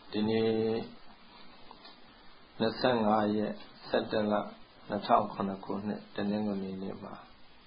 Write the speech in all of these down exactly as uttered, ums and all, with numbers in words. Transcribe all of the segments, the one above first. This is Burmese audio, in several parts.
ဒီနေ့၂၅ရက်စက်တင်ဘာ၂၀၀၇ခုနှစ်တနင်္ဂနွေနေ့မှာ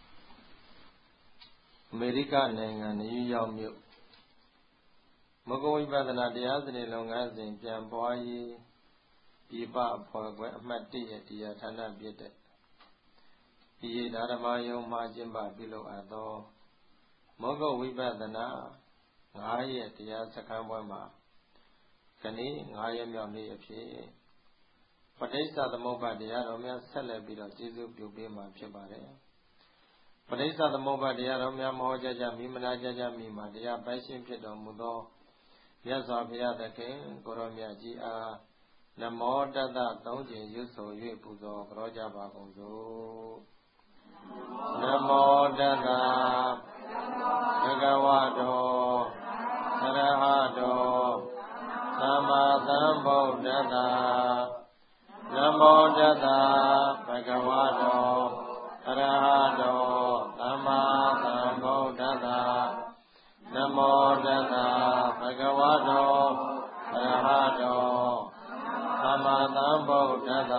အမေရိကနိုင်ငံနယူးယောက်မြို့မဂ္ဂဝိပဿနာတရားစနေလုပ်ငန်းစဉ်ပြန်ပွားရေးပြည်ပအဖွဲ့ခွဲအမှတ်၁ရဲ့တရားဌာနဖြစ်တဲ့ဒီဓမ္မယုံမှာကျင်းပပြုလုပ်အပ်သောမဂ္ဂဝိပဿနာ၅ရက်တရားစခန်းပွဲမှာခဏ၅ရက်မြောက်နေ့အဖြစ်ပဋိစ္စသမုပ္ပါတရားတော်များဆက်လက်ပြီးတော့ကျေးဇူးပြုပေးမှာဖြစ်ပါတယ်ပဋိစ္စသမုပ္ပါတရားတော်များမဟောကြားကြမိမနာကြားကြမိမှာတရားပိုင်ရှင်ဖြစ်တော်မူသောမြတ်စွာဘုရားသခင်ကိုရောမြတ်ကြီးအားနမောတတ္တသုံးကျင်ရွတ်ဆို၍ပူဇော်ကြောကြပါကုန်စို့နမောတတ္တဘဂဝတောအရဟတောသမ္မာသမ္ဗုဒ္ဓတ္တနမောတတ္တဘဂဝတောအရဟတောသမ္မာသမ္ဗုဒ္ဓတ္တနမောတတ္တဘဂဝတောအရဟတောသမ္မာသမ္ဗုဒ္ဓတ္တ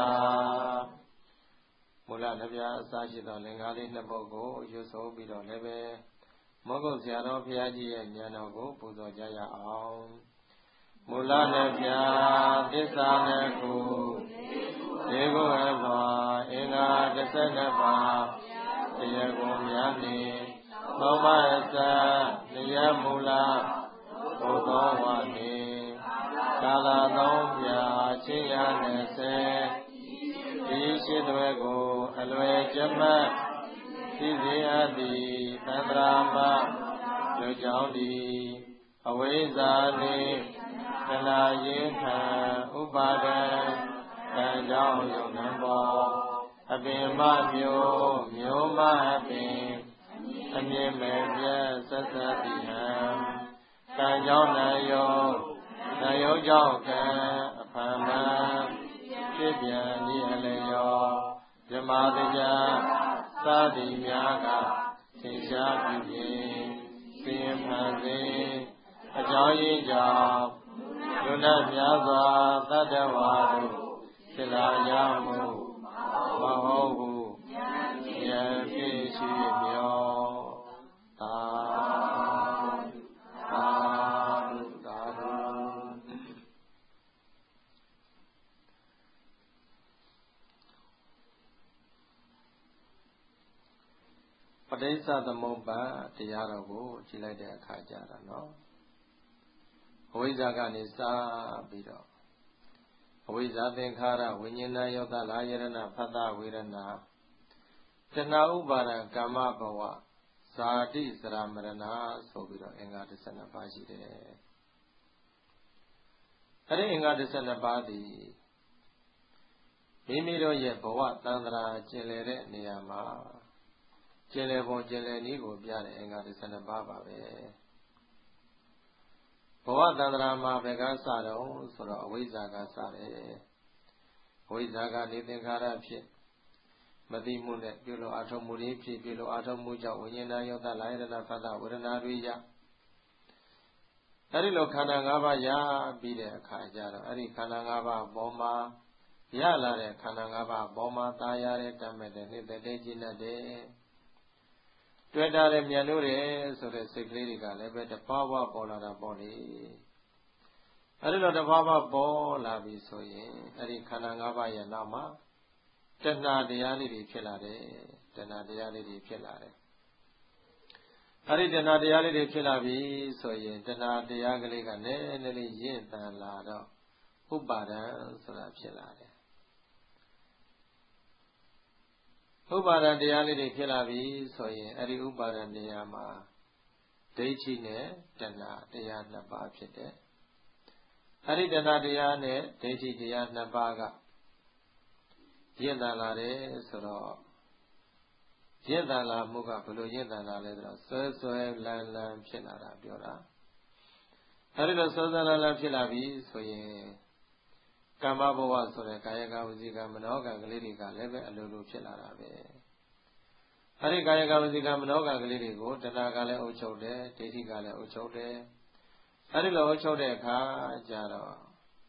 မူလတပြားအစရှိသောလင်္ကာလေးနှစ်ပုဒ်ကိုရွတ်ဆိုပြီးတော့လည်းပဲမဂ္ဂုတ်ဆရာတော်ဘုရားကြီးရဲ့ဉာဏ်တော်ကိုပူဇော်ကြရအောင်မူလတပြားသစ္စာနှစ်ခုဒီကိုအစွာအင်္ဂါတစ်ဆယ်နှစ်ပါးတရားကိုများနေသောမအစတရားမူလဘုသောဝါနေကာလသုံးပြချင်းရနှစ်ဆယ်ဒီရှိတွေကိုအလွယ်ကျမတ်သိစေအပ်သည်သန္တရာမလူကြောင့်သည်အဝိဇ္ဇာနှင့်သနာရင်ခံဥပါဒံကံကြောင့်ယုံနံပေါ်အပင်မမျိုးမျိုးမအပင်အမြင်မဲ့ပြတ်ဆက်ဆက်သည်ဟံကံကြောင့်နာယောနာယောကြောင့်ကံအဖန်မှန်ဖြစ်ပြန်ဤအလျောဓမ္မတရားသာတိများကသင်္ရှားပြုခြင်းသင်ဖန်ခြင်းအကြောင်းရင်းကြောင့်လူနာများစွာတတ္တဝါတို့ဖြစ်လာရမှုမဟုတ်ဘူးဉာဏ်ဖြစ်ရှိမျောသာသာသာပဋိစ္စသမုပ္ပါတရားတော်ကိုကြည့်လိုက်တဲ့အခါကျတော့နော်အဝိဇ္ဇာကနေစပြီးတော့အဝိဇ္ဇာသင်္ခါရဝိညာဏယောသလာယရဏဖတ်တဝေဒနာတဏှာဥပါဒံကာမဘဝဇာတိစရမရဏဆိုပြီးတော့အင်္ဂါတစ်ဆယ်နှစ်ပါးရှိတယ်အဲဒီအင်္ဂါတစ်ဆယ်နှစ်ပါးသည်မိမိတို့ရဲ့ဘဝတန်ត្រာကျင်လည်တဲ့နေရာမှာကျင်လည်ပုံကျင်လည်နည်းကိုပြတဲ့အင်္ဂါတစ်ဆယ်နှစ်ပါးပါပဲဘဝတန္တရာမှာဘယ်ကစတော့ဆိုတော့အဝိဇ္ဇာကစတယ်အဝိဇ္ဇာကနေသင်္ခါရဖြစ်မသိမှုနဲ့ပြုလို့အထုံမှုတွေဖြစ်ပြုလို့အထုံမှုကြောင့်ဝိညာဏယောသလာယတနာဖတ်တာဝေဒနာတွေရအဲဒီလိုခန္ဓာ၅ပါးရပြီးတဲ့အခါကျတော့အဲဒီခန္ဓာ၅ပါးပေါ်မှာရလာတဲ့ခန္ဓာ၅ပါးပေါ်မှာตายရတဲ့တတ်မဲ့တဲ့နှစ်သက်တဲ့ကျင့်တတ်တဲ့တွေ့တာတဲ့မြန်လို့တယ်ဆိုတဲ့စိတ်ကလေးတွေကလည်းပဲတပွားပွားပေါ်လာတာပေါ့လေအဲဒီတော့တပွားပွားပေါ်လာပြီဆိုရင်အဲဒီခန္ဓာ၅ပါးရဲ့နောက်မှာတဏှာတရားလေးတွေဖြစ်လာတယ်တဏှာတရားလေးတွေဖြစ်လာတယ်အဲဒီတဏှာတရားလေးတွေဖြစ်လာပြီဆိုရင်တဏှာတရားကလေးကနည်းနည်းလေးရင့်တန်လာတော့ဥပါဒံဆိုတာဖြစ်လာတယ်ဥပါဒံတရားလေးတွေဖြစ်လာပြီဆိုရင်အဲ့ဒီဥပါဒံတရားမှာဒိဋ္ဌိနဲ့တဏှာတရားနှစ်ပါးဖြစ်တယ်အဲ့ဒီတဏှာတရားနဲ့ဒိဋ္ဌိတရားနှစ်ပါးကရင့်တန်လာတယ်ဆိုတော့ရင့်တန်လာမှုကဘယ်လိုရင့်တန်လာလဲဆိုတော့ဆွဲဆွဲလန်းလန်းဖြစ်လာတာပြောတာအဲ့ဒီလိုဆွဲဆွဲလန်းလန်းဖြစ်လာပြီဆိုရင်ကမ္မဘဝဆိုတဲ့ကာယကဝစီကမနောကကလေးတွေကလည်းပဲအလိုလိုဖြစ်လာတာပဲအဲဒီကာယကဝစီကမနောကကလေးတွေကိုတဏှာကလည်းအုပ်ချုပ်တယ်ဒိဋ္ဌိကလည်းအုပ်ချုပ်တယ်အဲဒီလိုအုပ်ချုပ်တဲ့အခါကျတော့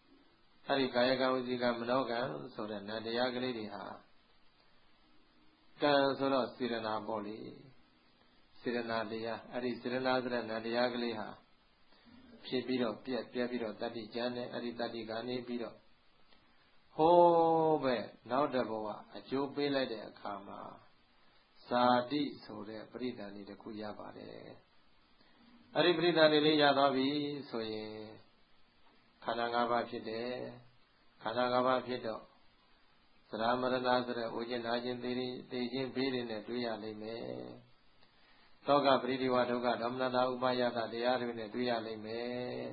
အဲ့ဒီကာယကံဝစီကံမနောကံဆိုတဲ့နံတရားကလေးတွေဟာကံဆိုတော့စေရနာပေါ့လေစေရနာတရားအဲ့ဒီစေရနာဆိုတဲ့နံတရားကလေးဟာဖြစ်ပြီးတော့ပြက်ပြက်ပြီးတော့တတ္တိကျမ်းနဲ့အဲ့ဒီတတ္တိကနေပြီးတော့ဟိုးပဲနောက်တစ်ဘဝအကျိုးပေးလိုက်တဲ့အခါမှာဇာတိဆိုတဲ့ပရိသန္တိတစ်ခုရပါတယ်အဲ့ဒီပရိသန္တိလေးရသွားပြီဆိုရင်ခန္ဓာ၅ပါးဖြစ်တယ်ခန္ဓာ၅ပါးဖြစ်တော့သရမရဏဆိုတဲ့ဥကျင်နာခြင်းသိသိခြင်းဘေးတွေနဲ့တွေ့ရလိမ့်မယ်သောကပရိဒီဝဒုက္ခဒေါမနတာဥပါယတာတရားတွေနဲ့တွေ့ရလိမ့်မယ်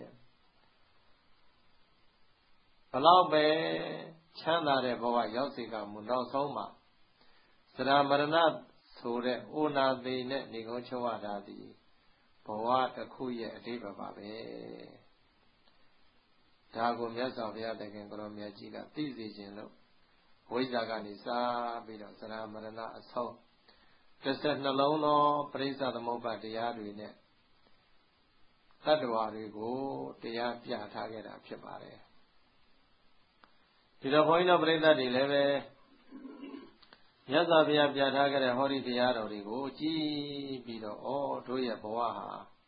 ဘလောက်ပဲချမ်းသာတဲ့ဘဝရောက်စေကမူနောက်ဆုံးမှာသရမရဏဆိုတဲ့ဩနာသိနဲ့နေကုန်းချုပ်ရတာဒီဘဝတစ်ခုရဲ့အဓိပ္ပာယ်ပါပဲဒါကိုမြတ်စွာဘုရားတခင်ကိုရောမြတ်ကြီးကသိစေခြင်းလို့ဝိဇ္ဇာကနေစပြီးတော့သရမရဏအဆုံးတစ်ဆက်နှလုံးသောပရိစ္ဆသမုပ္ပါတရားတွေနဲ့တတ္တဝါတွေကိုတရားပြထားခဲ့တာဖြစ်ပါတယ်ဒီတော့ဘုန်းကြီးတို့ပရိသတ်တွေလည်းပဲမြတ်စွာဘုရားပြထားခဲ့တဲ့ဟောဒီတရားတော်တွေကိုကြည်ပြီးတော့ဩတို့ရဲ့ဘဝဟာ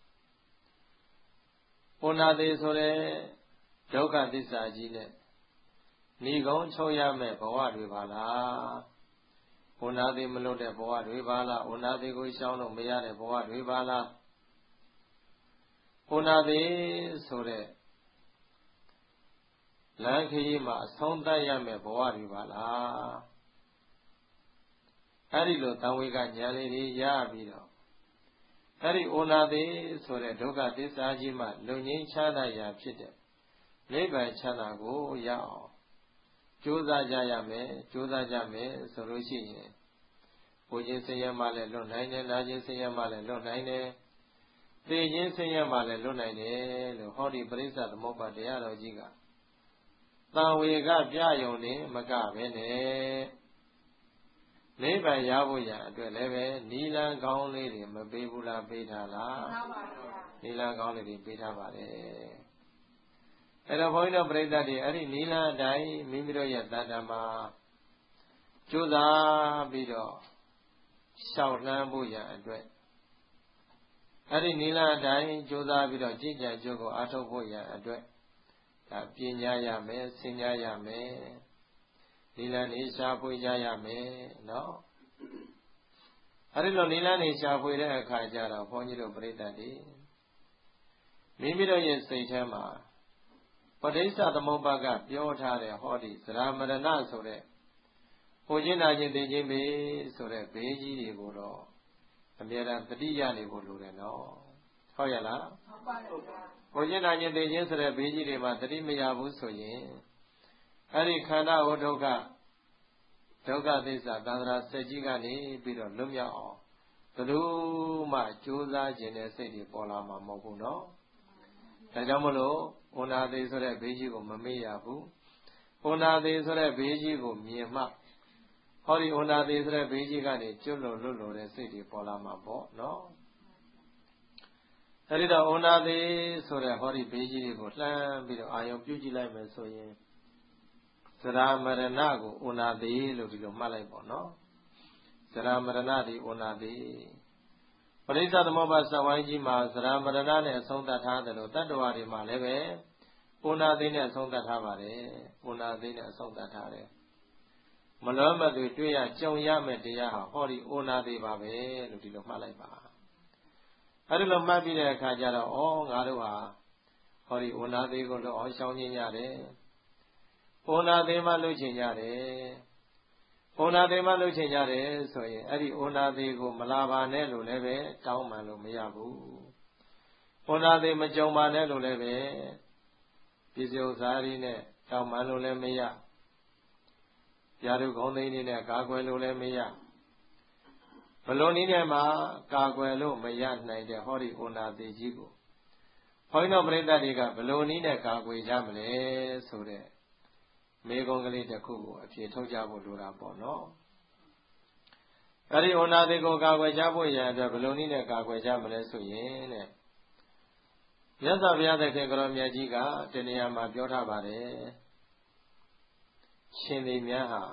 ဩနာသေးဆိုတဲ့ဒုက္ခသစ္စာကြီးနဲ့ဏိကုံးချုပ်ရမဲ့ဘဝတွေပါလားဩနာသေးမလွတ်တဲ့ဘဝတွေပါလားဩနာသေးကိုရှောင်လို့မရတဲ့ဘဝတွေပါလားဩနာသေးဆိုတဲ့လမ်းခရီးမှာအဆုံးသတ်ရမဲ့ဘဝတွေပါလားအဲ့ဒီလိုတံဝေကဉာဏ်လေးတွေရပြီးတော့အဲ့ဒီဩနာသေးဆိုတဲ့ဒုက္ခသစ္စာကြီးမှလုံငင်းချမ်းသာရာဖြစ်တဲ့နိဗ္ဗာန်ချမ်းသာကိုရအောင်ကြိုးစားကြရမယ်ကြိုးစားကြမယ်ဆိုလို့ရှိရင်ဘုရားဆင်းရဲမှလည်းလွတ်နိုင်တယ်နာခြင်းဆင်းရဲမှလည်းလွတ်နိုင်တယ်သိခြင်းဆင်းရဲမှလည်းလွတ်နိုင်တယ်လို့ဟောဒီပရိစ္ဆသမုပ္ပါတရားတော်ကြီးကတံဝေကပြယုံနေမကပဲနဲ့နိဗ္ဗာန်ရဖို့ရအတွက်လည်းပဲနီလန်းကောင်းလေးတွေမပေးဘူးလားပေးထားလားနီလန်းကောင်းလေးတွေပေးထားပါတယ်အဲ့တော့ဘုန်းကြီးတို့ပြိဿတ်တွေအဲ့ဒီနီလန်းအတိုင်းမိမိတို့ရဲ့တဏ္ဍာမှာကြိုးစားပြီးတော့ရှောက်လှမ်းဖို့ရအတွက်အဲ့ဒီနီလန်းအတိုင်းကြိုးစားပြီးတော့ကြည်ကြံကြိုးကိုအားထုတ်ဖို့ရအတွက်ဒါပညာရမယ်ဆင်ညာရမယ်နီလန်းနေရှားဖွေကြရမယ်နော်အဲ့ဒီလိုနီလန်းနေရှားဖွေတဲ့အခါကျတော့ဘုန်းကြီးတို့ပြိဿတ်တွေမိမိတို့ရဲ့စိတ်ထဲမှာပဋိစ္စသမုပ္ပါကပြောထားတဲ့ဟောဒီသရမရဏဆိုတဲ့ဟိုချင်းနာချင်းသိချင်းပဲဆိုတဲ့ဘေးကြီးတွေကိုတော့အမြဲတမ်းတတိယနေဖို့လိုတယ်နော်ဟုတ်ရလားဟုတ်ပါဘူးဟိုချင်းနာချင်းသိချင်းဆိုတဲ့ဘေးကြီးတွေမှာတတိမရဘူးဆိုရင်အဲ့ဒီခန္ဓာဟောဒုက္ခဒုက္ခသစ္စာသန္တရာစက်ကြီးကနေပြီးတော့လွတ်မြောက်အောင်ဘယ်လိုမှကြိုးစားခြင်းနဲ့စိတ်တွေပေါ်လာမှာမဟုတ်ဘူးနော်ဒါကြောင့်မလို့ဩနာသေးဆိုတဲ့ဘေးကြီးကိုမမေ့ရဘူးဩနာသေးဆိုတဲ့ဘေးကြီးကိုမြင်မှဟောဒီဩနာသေးဆိုတဲ့ဘေးကြီးကနေကျွတ်လွတ်လွတ်လွတ်တဲ့စိတ်တွေပေါ်လာမှာပေါ့နော်အဲဒီတော့ဩနာသေးဆိုတဲ့ဟောဒီဘေးကြီးတွေကိုလှမ်းပြီးတော့အာယုံပြုကြည့်လိုက်မယ်ဆိုရင်သရမရဏကိုဩနာသေးလို့ဒီလိုမှတ်လိုက်ပေါ့နော်သရမရဏဒီဩနာသေးပရိစ္ဆသမုပ္ပါသဝိုင်းကြီးမှာသရမရဏနဲ့အဆုံးသတ်ထားတယ်လို့တတ္တဝါတွေမှာလည်းပဲဩနာသေးနဲ့အဆုံးသတ်ထားပါတယ်ဩနာသေးနဲ့အဆုံးသတ်ထားတယ်မလွဲမသွေတွေ့ရကြုံရမယ့်တရားဟာဟောဒီဩနာသေးပါပဲလို့ဒီလိုမှတ်လိုက်ပါအဲဒီလိုမှတ်ပြီးတဲ့အခါကျတော့ဩငါတို့ဟာဟောဒီဩနာသေးကိုတော့အောင်ရှောင်ခြင်းရတယ်ဩနာသေးမှလှုပ်ခြင်းရတယ်ဩနာသေးမှလှုပ်ခြင်းရတယ်ဆိုရင်အဲ့ဒီဩနာသေးကိုမလာပါနဲ့လို့လည်းပဲတောင်းပန်လို့မရဘူးဩနာသေးမကြုံပါနဲ့လို့လည်းပဲပစ္စည်းဥစ္စာတွေနဲ့တောင်းပန်လို့လည်းမရပြာတို့ခေါင်းသိန်းတွေနဲ့ကာကွယ်လို့လည်းမရဘလို့နည်းနဲ့မှကာကွယ်လို့မရနိုင်တဲ့ဟောဒီဩနာသေးကြီးကိုဘုန်းတော်ပရိသတ်တွေကဘလို့နည်းနဲ့ကာကွယ်ကြမလဲဆိုတဲ့မေကုံကလေးတစ်ခုကိုအဖြေထုတ်ကြဖို့လိုတာပေါ့နော်အဲဒီဩနာသေးကိုကာကွယ်ကြဖို့ရန်အတွက်ဘလို့နည်းနဲ့ကာကွယ်ကြမလဲဆိုရင်တဲ့မြတ်စွာဘုရားသခင်ကတော်မြတ်ကြီးကတဏှာမှာပြောထားပါတယ်ရှင်သည်များဟာ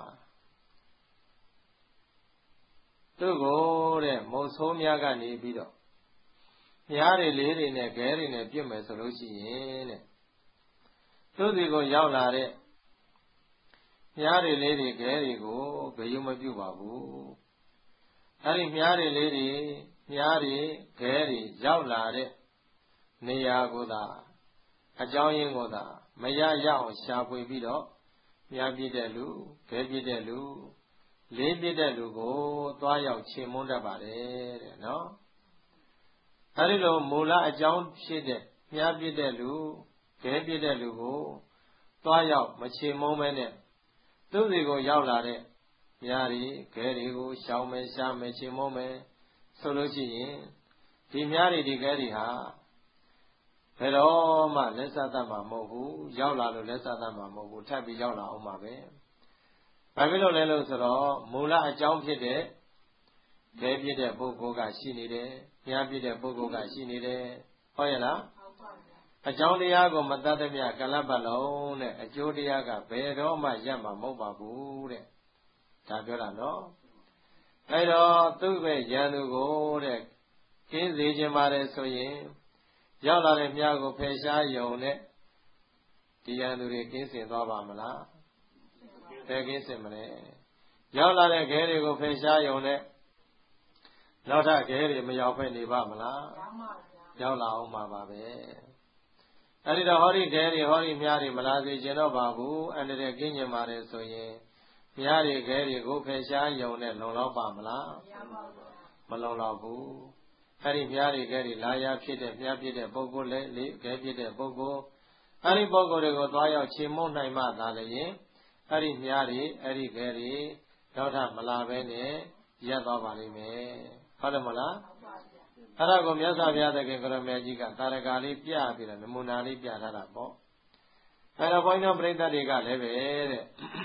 သူကိုတဲ့မုတ်ဆိုးများကနေပြီးတော့မြားတွေလေးတွေနဲ့ခဲတွေနဲ့ပြစ်မယ်ဆိုလို့ရှိရင်တဲ့သူစီကိုရောက်လာတဲ့မြားတွေလေးတွေခဲတွေကိုဘယ်ယူမပြုပါဘူးအဲ့ဒီမြားတွေလေးတွေမြားတွေခဲတွေရောက်လာတဲ့နေရာကိုသာအကြောင်းရင်းကိုသာမရရအောင်ရှာဖွေပြီးတော့မြားပြစ်တဲ့လူခဲပြစ်တဲ့လူလေးပြစ်တဲ့လူကိုသွားရောက်ချေမွန်းတတ်ပါတယ်တဲ့နော်အဲဒီလိုမူလအကြောင်းဖြစ်တဲ့မြားပြစ်တဲ့လူခဲပြစ်တဲ့လူကိုသွားရောက်မချေမွန်းမဲနဲ့သူ့စီကိုရောက်လာတဲ့မြားတွေခဲတွေကိုရှောင်မယ်ရှားမယ်ချေမွန်းမယ်ဆိုလို့ရှိရင်ဒီမြားတွေဒီခဲတွေဟာဘယ်တော့မှလက်ဆက်တတ်မှာမဟုတ်ဘူးရောက်လာလို့လက်ဆက်တတ်မှာမဟုတ်ဘူးထပ်ပြီးရောက်လာအောင်ပါပဲဘာဖြစ်လို့လဲလို့ဆိုတော့မူလအကြောင်းဖြစ်တဲ့ခဲပြစ်တဲ့ပုဂ္ဂိုလ်ကရှိနေတယ်မြားပြစ်တဲ့ပုဂ္ဂိုလ်ကရှိနေတယ်ဟုတ်ရဲ့လားအကြောင်းတရားကိုမတတ်တဲ့မြကလပ်ပတ်လုံးနဲ့အကျိုးတရားကဘယ်တော့မှရပ်မှာမဟုတ်ပါဘူးတဲ့ဒါပြောတာနော်အဲတော့သူ့ပဲရန်သူကိုတဲ့ကင်းစေခြင်းပါတယ်ဆိုရင်ရောက်လာတဲ့မြားကိုဖယ်ရှားယုံနဲ့ဒီရန်သူတွေကင်းစင်သွားပါမလားဖယ်ကင်းစင်မလဲရောက်လာတဲ့ခဲတွေကိုဖယ်ရှားယုံနဲ့နောက်ထပ်ခဲတွေမရောက်ဖက်နေပါမလားရောက်လာအောင်ပါပါပဲအဲဒီတော့ဟောဒီခဲတွေဟောဒီမြားတွေမလာစေခြင်းတော့ပါဘူးအန္တရာယ်ကင်းကျင်ပါတယ်ဆိုရင်မြားတွေခဲတွေကိုဖယ်ရှားယုံနဲ့လုံလောက်ပါမလားမလုံလောက်ဘူးအဲ့ဒီမြားတွေခဲတွေလာရဖြစ်တဲ့မြားဖြစ်တဲ့ပုဂ္ဂိုလ်လည်းလေခဲဖြစ်တဲ့ပုဂ္ဂိုလ်အဲ့ဒီပုဂ္ဂိုလ်တွေကိုသွားရောက်ချေမှုန်းနိုင်မှသာလျင်အဲ့ဒီမြားတွေအဲ့ဒီခဲတွေတော့ထမလာပဲနဲ့ရပ်သွားပါလိမ့်မယ်ဟုတ်တယ်မလားအဲ့ဒါကိုမြတ်စွာဘုရားသခင်ကရမေကြီးကသာရကလေးပြပြီးတော့နမူနာလေးပြထားတာပေါ့အဲ့တော့ဘုန်းကြီးတို့ပြိဿတွေကလည်းပဲတဲ့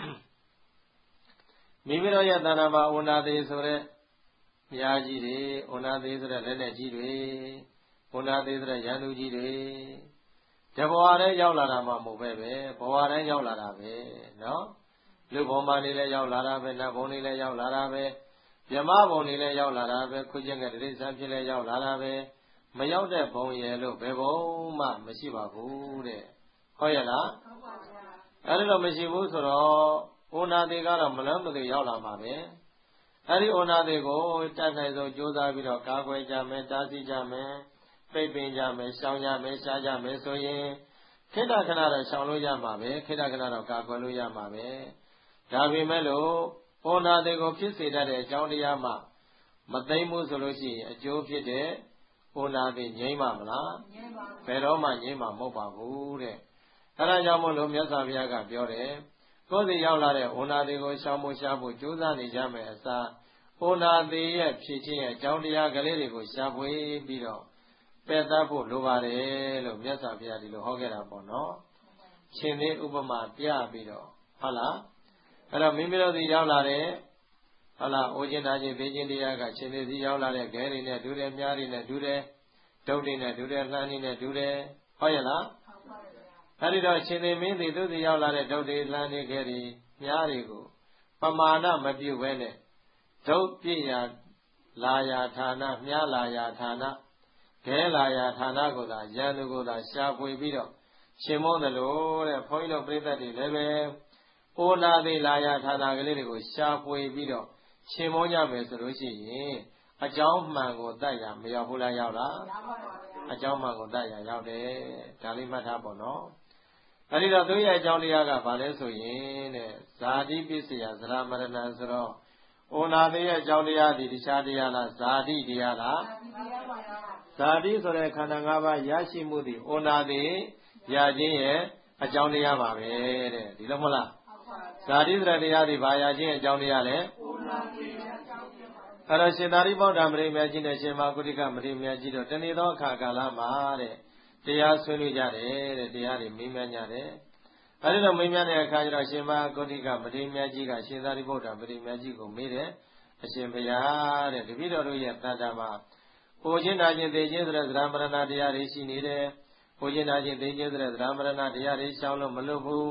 မိမိတို့ရဲ့တဏ္ဍာမှာဝဏသေးဆိုတဲ့မြားကြီးတွေဝဏသေးဆိုတဲ့လက်နဲ့ကြီးတွေဝဏသေးဆိုတဲ့ရန်သူကြီးတွေတဘဝတည်းရောက်လာတာမှမဟုတ်ပဲပဲဘဝတိုင်းရောက်လာတာပဲနော်လူဘုံပါနေလည်းရောက်လာတာပဲနတ်ဘုံနေလည်းရောက်လာတာပဲမြမဘုံနေလည်းရောက်လာတာပဲခုချင်းကတိစ္ဆာဖြစ်လည်းရောက်လာတာပဲမရောက်တဲ့ဘုံရဲ့လို့ဘယ်ဘုံမှမရှိပါဘူးတဲ့ဟုတ်ရဲ့လားဟုတ်ပါဗျာအဲ့ဒါတော့မရှိဘူးဆိုတော့ဩနာတိကတော့မလန်းမသိရောက်လာမှာပဲအဲ့ဒီဩနာတိကိုတတ်နိုင်ဆုံးကြိုးစားပြီးတော့ကာကွယ်ကြမယ်တားဆီးကြမယ်ပိတ်ပင်ကြမယ်ရှောင်ကြမယ်ရှားကြမယ်ဆိုရင်ခိတ္တခဏတော့ရှောင်လို့ရမှာပဲခိတ္တခဏတော့ကာကွယ်လို့ရမှာပဲဒါပေမဲ့လို့ဩနာတိကိုဖြစ်စေတတ်တဲ့အကြောင်းတရားမှမသိမ့်ဘူးဆိုလို့ရှိရင်အကျိုးဖြစ်တဲ့ဩနာတိငြိမ့်ပါမလားငြိမ့်ပါဘူးဘယ်တော့မှငြိမ့်မှာမဟုတ်ပါဘူးတဲ့အဲဒါကြောင့်မို့လို့မြတ်စွာဘုရားကပြောတယ်ကိုယ်စီရောက်လာတဲ့ဩနာတိကိုရှောင်ဖို့ရှားဖို့ကြိုးစားနေကြမယ်အစားဩနာတိရဲ့ဖြစ်ခြင်းရဲ့အကြောင်းတရားကလေးတွေကိုရှာဖွေပြီးတော့ပယ်တတ်ဖို့လိုပါတယ်လို့မြတ်စွာဘုရားဒီလိုဟောခဲ့တာပေါ့နော်ရှင်သေးဥပမာပြပြီးတော့ဟုတ်လားအဲ့တော့မိမိတို့စီရောက်လာတဲ့ဟုတ်လားအိုခြင်းနာခြင်းသိခြင်းတရားကရှင်သေးစီရောက်လာတဲ့ခဲတွေနဲ့ဒူတယ်မြားတွေနဲ့ဒူတယ်ဒုတ်တွေနဲ့ဒူတယ်လှမ်းတွေနဲ့ဒူတယ်ဟုတ်ရဲ့လားအဲ့ဒီတော့ရှင်သေမင်းသည်သူစီရောက်လာတဲ့ဒုတ်တွေလှမ်းတွေခဲတွေမြားတွေကိုပမာဏမပြုတ်ပဲနဲ့ဒုတ်ပြည့်ရာလာရာဌာနမြားလာရာဌာနခဲလာရာဌာနကိုသာရန်သူကိုသာရှာဖွေပြီးတော့ရှင်မောတယ်လို့တဲ့ဘုန်းကြီးတို့ပြိဿတွေလည်းပဲဩနာတိလာရာဌာနကလေးတွေကိုရှာဖွေပြီးတော့ရှင်မောကြမယ်ဆိုလို့ရှိရင်အကြောင်းမှန်ကိုတတ်ရမရောက်ဘူးလားရောက်လားအကြောင်းမှန်ကိုတတ်ရရောက်တယ်ဒါလေးမှတ်ထားပေါ့နော်အဲဒီတော့သူရဲ့အကြောင်းတရားကဘာလဲဆိုရင်တဲ့ဇာတိပစ္စယသရမရဏဆိုတော့ဩနာတိရဲ့အကြောင်းတရားဒီတခြားတရားလားဇာတိတရားလားဇာတိဆိုတဲ့ခန္ဓာ၅ပါးရရှိမှုသည်ဩနာတိရခြင်းရဲ့အကြောင်းတရားပါပဲတဲ့ဒီလိုမဟုတ်လားဇာတိဆိုတဲ့တရားဒီဘာရခြင်းအကြောင်းတရားလဲဩနာတိရဲ့အကြောင်းတရားပါအဲ့တော့ရှင်သာရိပုတ္တမရိမြတ်ကြီးနဲ့ရှင်မဂုတိကမရိမြတ်ကြီးတို့တနေ့သောအခါကာလမှာတဲ့တရားဆွေးနွေးကြတယ်တဲ့တရားတွေမေးမြန်းကြတယ်အဲဒီတော့မေးမြန်းတဲ့အခါကျတော့ရှင်မဂုတိကမရိမြတ်ကြီးကရှင်သာရိပုတ္တမရိမြတ်ကြီးကိုမေးတယ်အရှင်ဘုရားတဲ့တပည့်တော်တို့ရဲ့တန်တာမှာဟိုချင်းနာချင်းသိချင်းဆိုတဲ့သရမရဏတရားတွေရှိနေတယ်ဟိုချင်းနာချင်းသိချင်းဆိုတဲ့သရမရဏတရားတွေရှောင်လို့မလွတ်ဘူး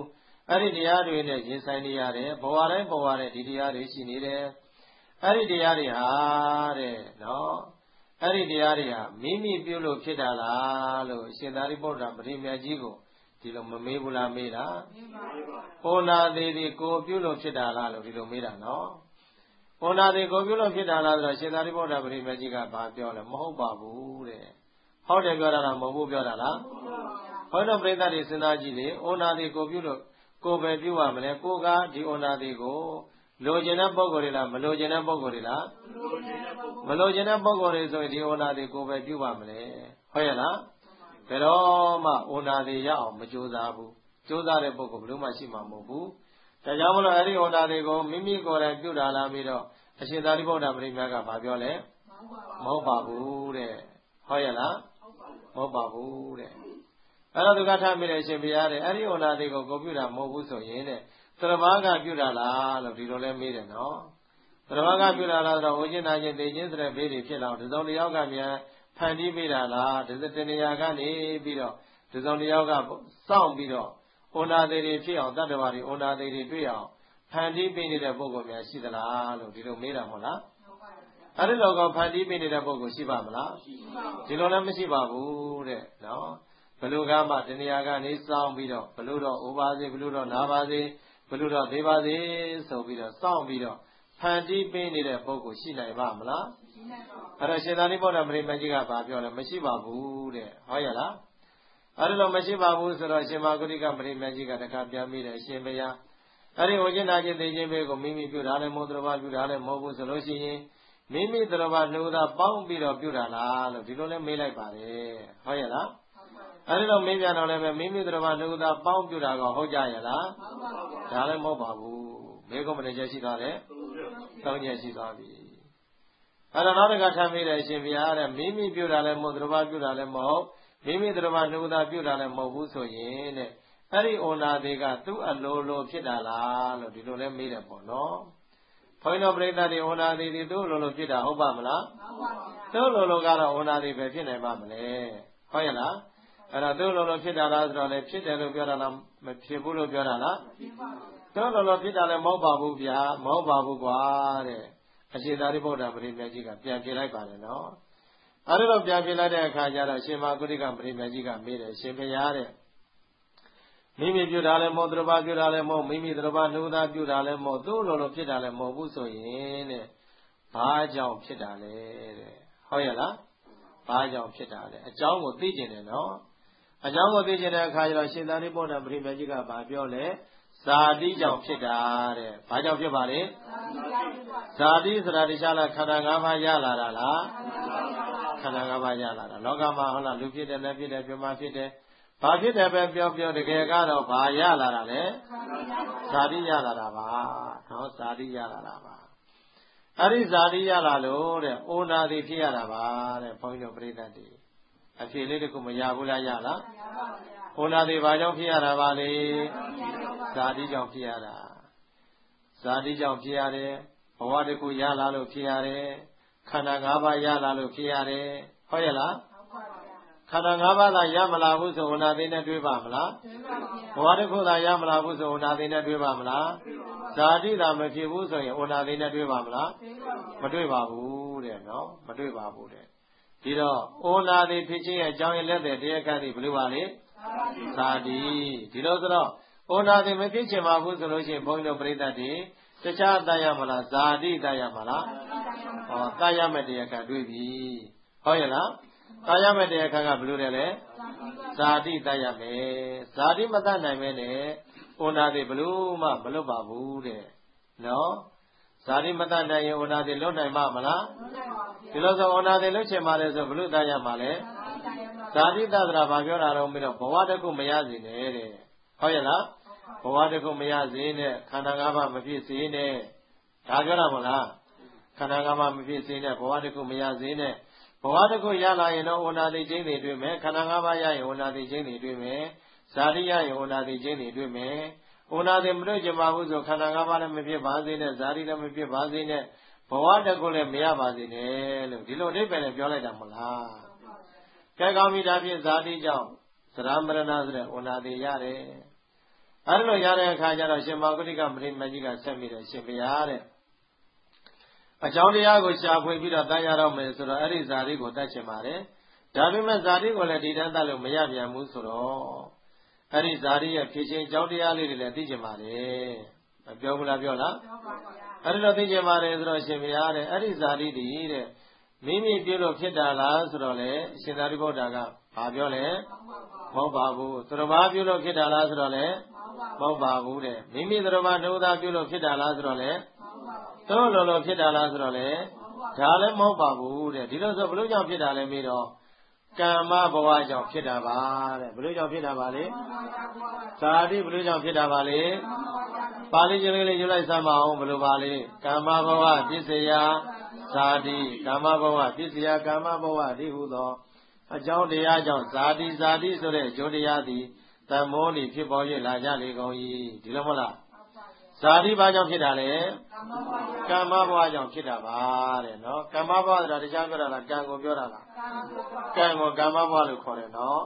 အဲ့ဒီတရားတွေနဲ့ရင်ဆိုင်နေရတယ်ဘဝတိုင်းဘဝတိုင်းဒီတရားတွေရှိနေတယ်အဲ့ဒီတရားတွေဟာတဲ့နော်အဲ့ဒီတရားတွေဟာမိမိပြုလို့ဖြစ်တာလားလို့အရှင်သာရိပုတ္တရာပရိမြတ်ကြီးကိုဒီလိုမမေးဘူးလားမေးတာဩနာသေးဒီကိုပြုလို့ဖြစ်တာလားလို့ဒီလိုမေးတာနော်ဩနာသေးကိုပြုလို့ဖြစ်တာလားဆိုတော့ရှင်သာရိပုတ္တရာပရိမြတ်ကြီးကဘာပြောလဲမဟုတ်ပါဘူးတဲ့ဟုတ်တယ်ပြောတာလားမဟုတ်ဘူးပြောတာလားဘုန်းတော်ပရိသတ်တွေစဉ်းစားကြည့်လေဩနာသေးကိုပြုလို့ကိုပဲပြုရမလဲကိုကဒီဩနာသေးကိုလိုချင်တဲ့ပုံကိုယ်တွေလားမလိုချင်တဲ့ပုံကိုယ်တွေလားမလိုချင်တဲ့ပုံကိုယ်တွေဆိုရင်ဒီဩနာသေးကိုပဲပြုပါမလဲဟုတ်ရဲ့လားဘယ်တော့မှဩနာသေးရအောင်မကြိုးစားဘူးကြိုးစားတဲ့ပုံကိုယ်ဘယ်လိုမှရှိမှာမဟုတ်ဘူးဒါကြောင့်မလို့အဲ့ဒီဩနာသေးကိုမိမိကိုယ်တိုင်ပြုတာလားပြီးတော့အရှင်သာရိပုတ္တရာပရိမြတ်ကဘာပြောလဲမဟုတ်ပါဘူးတဲ့ဟုတ်ရဲ့လားမဟုတ်ပါဘူးတဲ့အဲ့တော့သူကထားမိတယ်အရှင်ဘုရားတဲ့အဲ့ဒီဩနာသေးကိုကိုပြုတာမဟုတ်ဘူးဆိုရင်တဲ့သရမကပြုတာလားလို့ဒီလိုလဲမေးတယ်နော်သရမကပြုတာလားဆိုတော့ဝိကျင်နာချင်းသိချင်းဆိုတဲ့ဘေးတွေဖြစ်လာအောင်ဒီစုံတစ်ယောက်ကမြန်ဖန်တီးပေးတာလားဒီစတနေရာကနေပြီးတော့ဒီစုံတစ်ယောက်ကစောင့်ပြီးတော့ဩနာသေးတွေဖြစ်အောင်တတ္တဝါတွေဩနာသေးတွေတွေ့အောင်ဖန်တီးပေးနေတဲ့ပုဂ္ဂိုလ်များရှိသလားလို့ဒီလိုမေးတာမဟုတ်လားအဲ့ဒီလောကဖန်တီးပေးနေတဲ့ပုဂ္ဂိုလ်ရှိပါမလားဒီလိုလည်းမရှိပါဘူးတဲ့နော်ဘလူကမှတဏှာကနေစောင်းပြီးတော့ဘလူတော့ဥပါစေဘလူတော့နာပါစေဘလူတော့သေးပါစေဆိုပြီးတော့စောင်းပြီးတော့ဖန်တီးပေးနေတဲ့ပုဂ္ဂိုလ်ရှိနိုင်ပါမလားရှိနိုင်ပါဘူးအဲ့တော့ရှင်သာရိပုတ္တရာပရိမတ်ကြီးကဘာပြောလဲမရှိပါဘူးတဲ့ဟုတ်ရဲ့လားအဲ့ဒီလိုမရှိပါဘူးဆိုတော့ရှင်မာဂုတိကပရိမတ်ကြီးကတခါပြန်ပြီးတယ်အရှင်ဘုရားအဲ့ဒီဝိကျင်နာချင်းသိချင်းဘေးကိုမိမိပြုတာလည်းမဟုတ်သဘာပြုတာလည်းမဟုတ်ဘူးဆိုလို့ရှိရင်မိမိသဘာနှုတ်သာပေါင်းပြီးတော့ပြုတာလားလို့ဒီလိုလဲမေးလိုက်ပါတယ်ဟုတ်ရဲ့လားအဲ့ဒီလိုမေးပြန်တော့လည်းပဲမိမိသဘာနှုတ်သာပေါင်းပြုတာကဟုတ်ကြရဲ့လားဒါလည်းမဟုတ်ပါဘူးမေးကုန်မနေချက်ရှိသွားတယ်သုံးချက်ရှိသွားပြီအဲ့တော့နောက်တစ်ခါထပ်မေးတယ်အရှင်ဘုရားတဲ့မိမိပြုတာလည်းမဟုတ်သဘာပြုတာလည်းမဟုတ်မိမိသဘာနှုတ်သာပြုတာလည်းမဟုတ်ဘူးဆိုရင်တဲ့အဲ့ဒီဩနာသေးကသူ့အလိုလိုဖြစ်တာလားလို့ဒီလိုလဲမေးတယ်ပေါ့နော်ဘုန်းတော်ပရိသတ်တွေဩနာသေးတွေသူ့လိုလိုဖြစ်တာဟုတ်ပါမလားဟုတ်ပါဘူးသူ့လိုလိုကတော့ဩနာသေးပဲဖြစ်နိုင်ပါမလဲဟုတ်ရဲ့လားအဲ့တော့သူ့လိုလိုဖြစ်တာလားဆိုတော့လေဖြစ်တယ်လို့ပြောတာလားမဖြစ်ဘူးလို့ပြောတာလားသူ့လိုလိုဖြစ်တာလည်းမဟုတ်ပါဘူးဗျာမဟုတ်ပါဘူးကွာတဲ့အရှင်သာရိပုတ္တရာပရိမြတ်ကြီးကပြန်ပြလိုက်ပါတယ်နော်အဲ့ဒီတော့ပြန်ပြလိုက်တဲ့အခါကျတော့ရှင်မာဂုတိကပရိမြတ်ကြီးကမေးတယ်ရှင်ဘုရားတဲ့မိမိပြုတာလည်းမဟုတ်သရဘာပြုတာလည်းမဟုတ်မိမိသရဘာနှုတ်သားပြုတာလည်းမဟုတ်သူ့လိုလိုဖြစ်တာလည်းမဟုတ်ဘူးဆိုရင်တဲ့ဘာကြောင့်ဖြစ်တာလဲတဲ့ဟုတ်ရဲ့လားဘာကြောင့်ဖြစ်တာလဲအကြောင်းကိုသိကျင်တယ်နော်အကြောင်းကိုသိကျင်တဲ့အခါကျတော့ရှင်သာရိပုတ္တရာပရိမတ်ကြီးကဘာပြောလဲဇာတိကြောင့်ဖြစ်တာတဲ့ဘာကြောင့်ဖြစ်ပါလဲဇာတိဆိုတာတခြားလားခန္ဓာ၅ပါးရလာတာလားခန္ဓာ၅ပါးရလာတာလောကမှာဟုတ်လားလူဖြစ်တယ်လည်းဖြစ်တယ်ပြမဖြစ်တယ်ဘာဖြစ်တယ်ပဲပြောပြောတကယ်ကတော့ဘာရလာတာလဲဇာတိရလာတာပါနော်ဇာတိရလာတာပါအဲ့ဒီဇာတိရလာလို့တဲ့ဩနာတိဖြစ်ရတာပါတဲ့ဘုန်းကြီးတို့ပြိဿတ်တွေအဖြေလေးတခုမရဘူးလားရလားဩနာတိဘာကြောင့်ဖြစ်ရတာပါလဲဇာတိကြောင့်ဖြစ်ရတာဇာတိကြောင့်ဖြစ်ရတယ်ဘဝတခုရလာလို့ဖြစ်ရတယ်ခန္ဓာ၅ပါးရလာလို့ဖြစ်ရတယ်ဟုတ်ရဲ့လားခန္ဓာ၅ပါးသာရမလာဘူးဆိုဩနာတိနဲ့တွေ့ပါမလားဘဝတစ်ခုသာရမလာဘူးဆိုဩနာတိနဲ့တွေ့ပါမလားဇာတိသာမဖြစ်ဘူးဆိုရင်ဩနာတိနဲ့တွေ့ပါမလားမတွေ့ပါဘူးတဲ့နော်မတွေ့ပါဘူးတဲ့ဒီတော့ဩနာတိဖြစ်ခြင်းရဲ့အကြောင်းရင်းလက်တဲ့တရားခန့်ဒီဘယ်လိုပါလဲဇာတိဒီလိုဆိုတော့ဩနာတိမဖြစ်ချင်ပါဘူးဆိုလို့ရှိရင်ဘုန်းကြီးတို့ပြိဿတ်တွေတခြားတတ်ရမလားဇာတိတတ်ရမလားဟောတတ်ရမယ့်တရားခန့်တွေ့ပြီဟုတ်ရဲ့လားတာရမယ့်တရားခန့်ကဘယ်လိုလဲလဲဇာတိတတ်ရမယ်ဇာတိမတတ်နိုင်မဲနဲ့ဩနာတိဘယ်လိုမှမလွတ်ပါဘူးတဲ့နော်ဇာတိမတတ်နိုင်ရင်ဩနာတိလွတ်နိုင်မှာမလားဒီလိုဆိုဩနာတိလွတ်ချင်ပါလေဆိုဘယ်လိုတတ်ရမှာလဲဇာတိတတ်တာဘာပြောတာတော့ပြီးတော့ဘဝတစ်ခုမရစေနဲ့တဲ့ဟုတ်ရဲ့လားဘဝတစ်ခုမရစေနဲ့ခန္ဓာ၅ပါးမဖြစ်စေနဲ့ဒါပြောတာမဟုတ်လားခန္ဓာ၅ပါးမဖြစ်စေနဲ့ဘဝတစ်ခုမရစေနဲ့ဘဝတစ်ခုရလာရင်တော့ဩနာတိခြင်းတွေတွေ့မယ်ခန္ဓာ၅ပါးရရင်ဩနာတိခြင်းတွေတွေ့မယ်ဇာတိရရင်ဩနာတိခြင်းတွေတွေ့မယ်ဩနာတိမတွေ့ကြပါဘူးဆိုခန္ဓာ၅ပါးလည်းမဖြစ်ပါစေနဲ့ဇာတိလည်းမဖြစ်ပါစေနဲ့ဘဝတစ်ခုလည်းမရပါစေနဲ့လို့ဒီလိုအဓိပ္ပာယ်နဲ့ပြောလိုက်တာမဟုတ်လားကဲကောင်းပြီဒါဖြင့်ဇာတိကြောင့်သရမရဏဆိုတဲ့ဩနာတိရတယ်အဲ့လိုရတဲ့အခါကျတော့ရှင်မောဂတိကပရိမတ်ကြီးကဆက်ပြီးတယ်ရှင်ဘုရားတဲ့အကြောင်းတရားကိုရှာဖွေပြီးတော့တတ်ရတော့မယ်ဆိုတော့အဲ့ဒီဇာတိကိုတတ်ချင်ပါတယ်ဒါပေမဲ့ဇာတိကိုလည်းဒီတန်းတတ်လို့မရပြန်ဘူးဆိုတော့အဲ့ဒီဇာတိရဲ့ဖြစ်ခြင်းအကြောင်းတရားလေးတွေလည်းသိချင်ပါတယ်မပြောဘူးလားပြောလားပြောပါဗျာအဲ့ဒီလိုသိချင်ပါတယ်ဆိုတော့ရှင်ဘုရားတဲ့အဲ့ဒီဇာတိတည်တဲ့မိမိပြုလို့ဖြစ်တာလားဆိုတော့လေရှင်သာရိပုတ္တရာကဘာပြောလဲမဟုတ်ပါဘူးသူတော်ဘာပြုလို့ဖြစ်တာလားဆိုတော့လေမဟုတ်ပါဘူးတဲ့မိမိသူတော်ဘာဒုသာပြုလို့ဖြစ်တာလားဆိုတော့လေသူ့လိုလိုဖြစ်တာလားဆိုတော့လေဒါလည်းမဟုတ်ပါဘူးတဲ့ဒီလိုဆိုဘလို့ကြောင့်ဖြစ်တာလဲပြီးတော့ကမ္မဘဝကြောင့်ဖြစ်တာပါတဲ့ဘလို့ကြောင့်ဖြစ်တာပါလေဇာတိဘလို့ကြောင့်ဖြစ်တာပါလေပါဠိကျမ်းလေးယူလိုက်စမ်းပါအောင်ဘလို့ပါလေကမ္မဘဝပစ္စယဇာတိကမ္မဘဝပစ္စယကမ္မဘဝဒီဟုသောအကြောင်းတရားကြောင့်ဇာတိဇာတိဆိုတဲ့အကျိုးတရားသည်တမောနေဖြစ်ပေါ်၍လာကြလေကုန်၏ဒီလိုမဟုတ်လားဇာတိဘာကြောင့်ဖြစ်တာလဲကမ္မဘဝကြောင့်ဖြစ်တာပါတဲ့နော်ကမ္မဘဝဆိုတာတရားပြောတာလားကံကိုပြောတာလားကံကိုကမ္မဘဝလို့ခေါ်တယ်နော်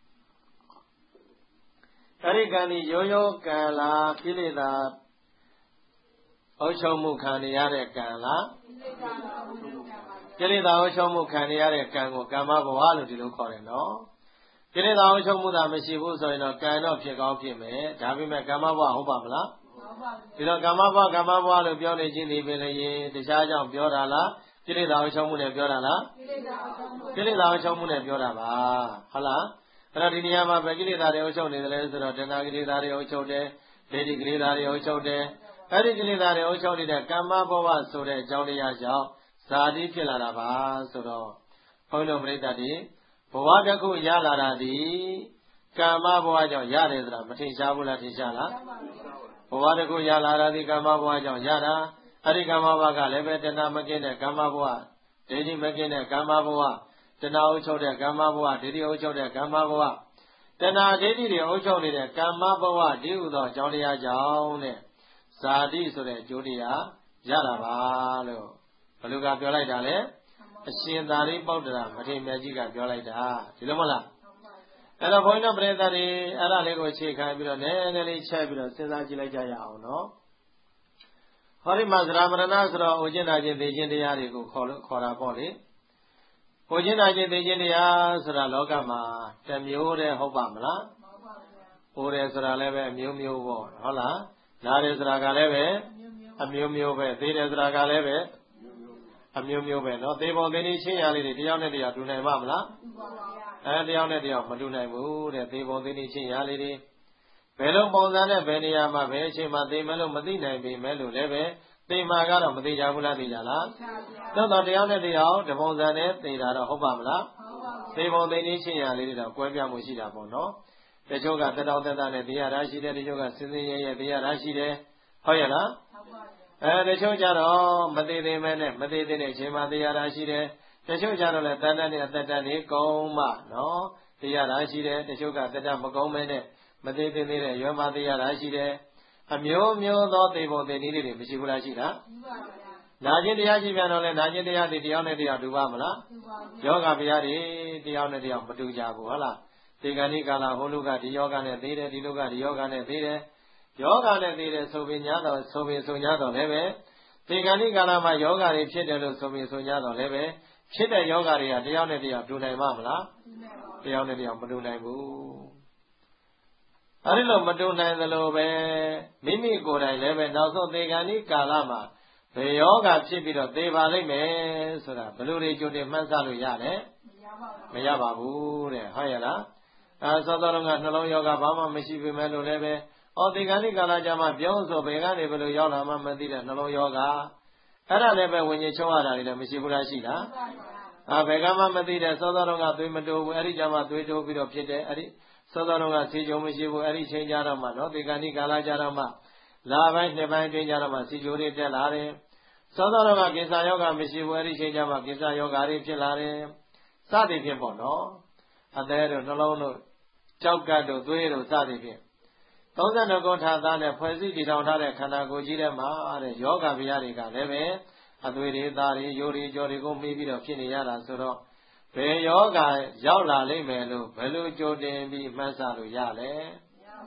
အဲ့ဒီကံဒီရိုးရိုးကံလားကိလေသာအုပ်ချုပ်မှုခံရတဲ့ကံလားကိလေသာအုပ်ချုပ်မှုခံရတဲ့ကံကိုကမ္မဘဝလို့ဒီလိုခေါ်တယ်နော်ကိလေသာအုပ်ချုပ်မှုသာမရှိဘူးဆိုရင်တော့ကံတော့ဖြစ်ကောင်းဖြစ်မယ်ဒါပေမဲ့ကမ္မဘဝဟုတ်ပါမလားဒီတော့ကမ္မဘဝကမ္မဘဝလို့ပြောနေခြင်းဒီပင်လည်းတခြားကြောင့်ပြောတာလားကိလေသာအုပ်ချုပ်မှုနဲ့ပြောတာလားကိလေသာအုပ်ချုပ်မှုနဲ့ပြောတာပါဟုတ်လားအဲ့တော့ဒီနေရာမှာပဲကိလေသာတွေအုပ်ချုပ်နေတယ်ဆိုတော့တဏှာကိလေသာတွေအုပ်ချုပ်တယ်ဒိဋ္ဌိကိလေသာတွေအုပ်ချုပ်တယ်အဲ့ဒီကိလေသာတွေအုပ်ချုပ်နေတဲ့ကမ္မဘဝဆိုတဲ့အကြောင်းတရားကြောင့်ဇာတိဖြစ်လာတာပါဆိုတော့ဘုန်းတော်ပရိသတ်တွေဘဝတစ်ခုရလာတာဒီကမ္မဘဝကြောင့်ရတယ်ဆိုတာမထင်ရှားဘူးလားထင်ရှားလားဘဝတစ်ခုရလာတာဒီကမ္မဘဝကြောင့်ရတာအဲ့ဒီကမ္မဘဝကလည်းပဲတဏှာမကင်းတဲ့ကမ္မဘဝဒိဋ္ဌိမကင်းတဲ့ကမ္မဘဝတဏှာအုပ်ချုပ်တဲ့ကမ္မဘဝဒိဋ္ဌိအုပ်ချုပ်တဲ့ကမ္မဘဝတဏှာဒိဋ္ဌိတွေအုပ်ချုပ်နေတဲ့ကမ္မဘဝဒီဟုသောအကြောင်းတရားကြောင့်တဲ့ဇာတိဆိုတဲ့အကျိုးတရားရတာပါလို့ဘယ်လိုကပြောလိုက်တာလဲအရှင်သာရိပုတ္တရာမထေရမြတ်ကြီးကပြောလိုက်တာဒီလိုမဟုတ်လားအဲ့တော့ဘုန်းကြီးတို့ပရိသတ်တွေအဲ့ဒါလေးကိုအခြေခံပြီးတော့နည်းနည်းလေးချက်ပြီးတော့စဉ်းစားကြည့်လိုက်ကြရအောင်နော်ဟောဒီမှာသရမရဏဆိုတော့အိုကျင်နာခြင်းသိခြင်းတရားတွေကိုခေါ်လို့ခေါ်တာပေါ့လေအိုကျင်နာခြင်းသိခြင်းတရားဆိုတာလောကမှာတစ်မျိုးတည်းဟုတ်ပါမလားအိုတယ်ဆိုတာလည်းပဲအမျိုးမျိုးပေါ့ဟုတ်လားနားတယ်ဆိုတာကလည်းပဲအမျိုးမျိုးပဲသိတယ်ဆိုတာကလည်းပဲအမျိုးမျိုးပဲနော်သေပုံသေနည်းချင်းရလေးတွေတယောက်နဲ့တယောက်တူနိုင်ပါမလားအဲတယောက်နဲ့တယောက်မတူနိုင်ဘူးတဲ့သေပုံသေနည်းချင်းရလေးတွေဘယ်လိုပုံစံနဲ့ဘယ်နေရာမှာဘယ်အချိန်မှာသိမယ်လို့မသိနိုင်ပေမဲ့လို့လည်းပဲသိမှာကတော့မသိကြဘူးလားသိကြလားသို့တော့တယောက်နဲ့တယောက်တပုံစံနဲ့သိတာတော့ဟုတ်ပါမလားသေပုံသေနည်းချင်းရလေးတွေတော့ကွဲပြားမှုရှိတာပေါ့နော်တချို့ကတက်တော်တက်တာနဲ့တရားရရှိတယ်တချို့ကစင်စင်ရဲရဲတရားရရှိတယ်ဟုတ်ရဲ့လားအဲတချို့ကြတော့မသေးသေးမဲနဲ့မသေးသေးတဲ့အချိန်မှာတရားရရှိတယ်တချို့ကြတော့လည်းတန်တန်နဲ့အသက်တန်နေကုန်းမှနော်တရားရရှိတယ်တချို့ကတက်တမကုန်းမဲနဲ့မသေးသေးသေးတဲ့ရွယ်မှာတရားရရှိတယ်အမျိုးမျိုးသောသေပုံသေနည်းတွေမရှိဘူးလားရှိလားနာကျင်တရားရှိပြန်တော့လဲနာကျင်တရားတွေတယောက်နဲ့တယောက်တူပါမလားယောဂဗျာတွေတယောက်နဲ့တယောက်မတူကြဘူးဟုတ်လားဒီကနေ့ကာလဟိုလူကဒီယောဂနဲ့သေးတယ်ဒီလူကဒီယောဂနဲ့သေးတယ်ယောဂနဲ့သေးတယ်ဆိုပြီးညာတော့ဆိုပြီးဆိုညာတော့လည်းပဲဒီကနေ့ကာလမှာယောဂတွေဖြစ်တယ်လို့ဆိုပြီးဆိုညာတော့လည်းပဲဖြစ်တဲ့ယောဂတွေကတယောက်နဲ့တယောက်တူနိုင်မှာမလားတယောက်နဲ့တယောက်မတူနိုင်ဘူးအဲဒီလိုမတူနိုင်သလိုပဲမိမိကိုယ်တိုင်လည်းပဲနောက်ဆုံးဒီကနေ့ကာလမှာဘယ်ယောဂဖြစ်ပြီးတော့သေပါလိမ့်မယ်ဆိုတာဘယ်လိုတွေကြိုတင်မှန်းဆလို့ရလဲမရပါဘူးတဲ့ဟုတ်ရဲ့လားအဲသောတော်ကနှလုံးယောဂဘာမှမရှိပေမဲ့လို့လည်းပဲဩဒီကနေ့ကာလကြမှာပြောဆိုဘယ်ကနေဘယ်လိုရောက်လာမှမသိတဲ့နှလုံးယောဂအဲ့ဒါလည်းပဲဝิญဉ်ချုံရတာလည်းမရှိဘူးလားရှိလားအာဘယ်ကမှမသိတဲ့သောတော်ကသွေးမတိုးဘူးအဲ့ဒီကြမှာသွေးတိုးပြီးတော့ဖြစ်တယ်အဲ့ဒီသောတော်ကစီကြုံမရှိဘူးအဲ့ဒီချိန်ကြတော့မှနော်ဒီကနေ့ကာလကြတော့မှလာပိုင်းနှစ်ပိုင်းတွင်ကြတော့မှစီကြိုတွေတက်လာတယ်သောတော်ကကိစ္စယောဂမရှိဘူးအဲ့ဒီချိန်ကြမှာကိစ္စယောဂတွေဖြစ်လာတယ်စသည်ဖြင့်ပေါ့နော်အသေးတို့နှလုံးတို့ကြောက်ကတ်တို့သွေးတို့စသည်ဖြင့်သုံးဆယ်နှစ်ခုထာသားနဲ့ဖွဲ့စည်းတည်ထောင်ထားတဲ့ခန္ဓာကိုယ်ကြီးထဲမှာတဲ့ယောဂဗျာတွေကလည်းပဲအသွေးတွေသားတွေယိုတွေကြောတွေကိုမှီးပြီးတော့ဖြစ်နေရတာဆိုတော့ဘယ်ယောဂရောက်လာလိမ့်မယ်လို့ဘယ်လိုကြိုတင်ပြီးမှန်းဆလို့ရလဲဘ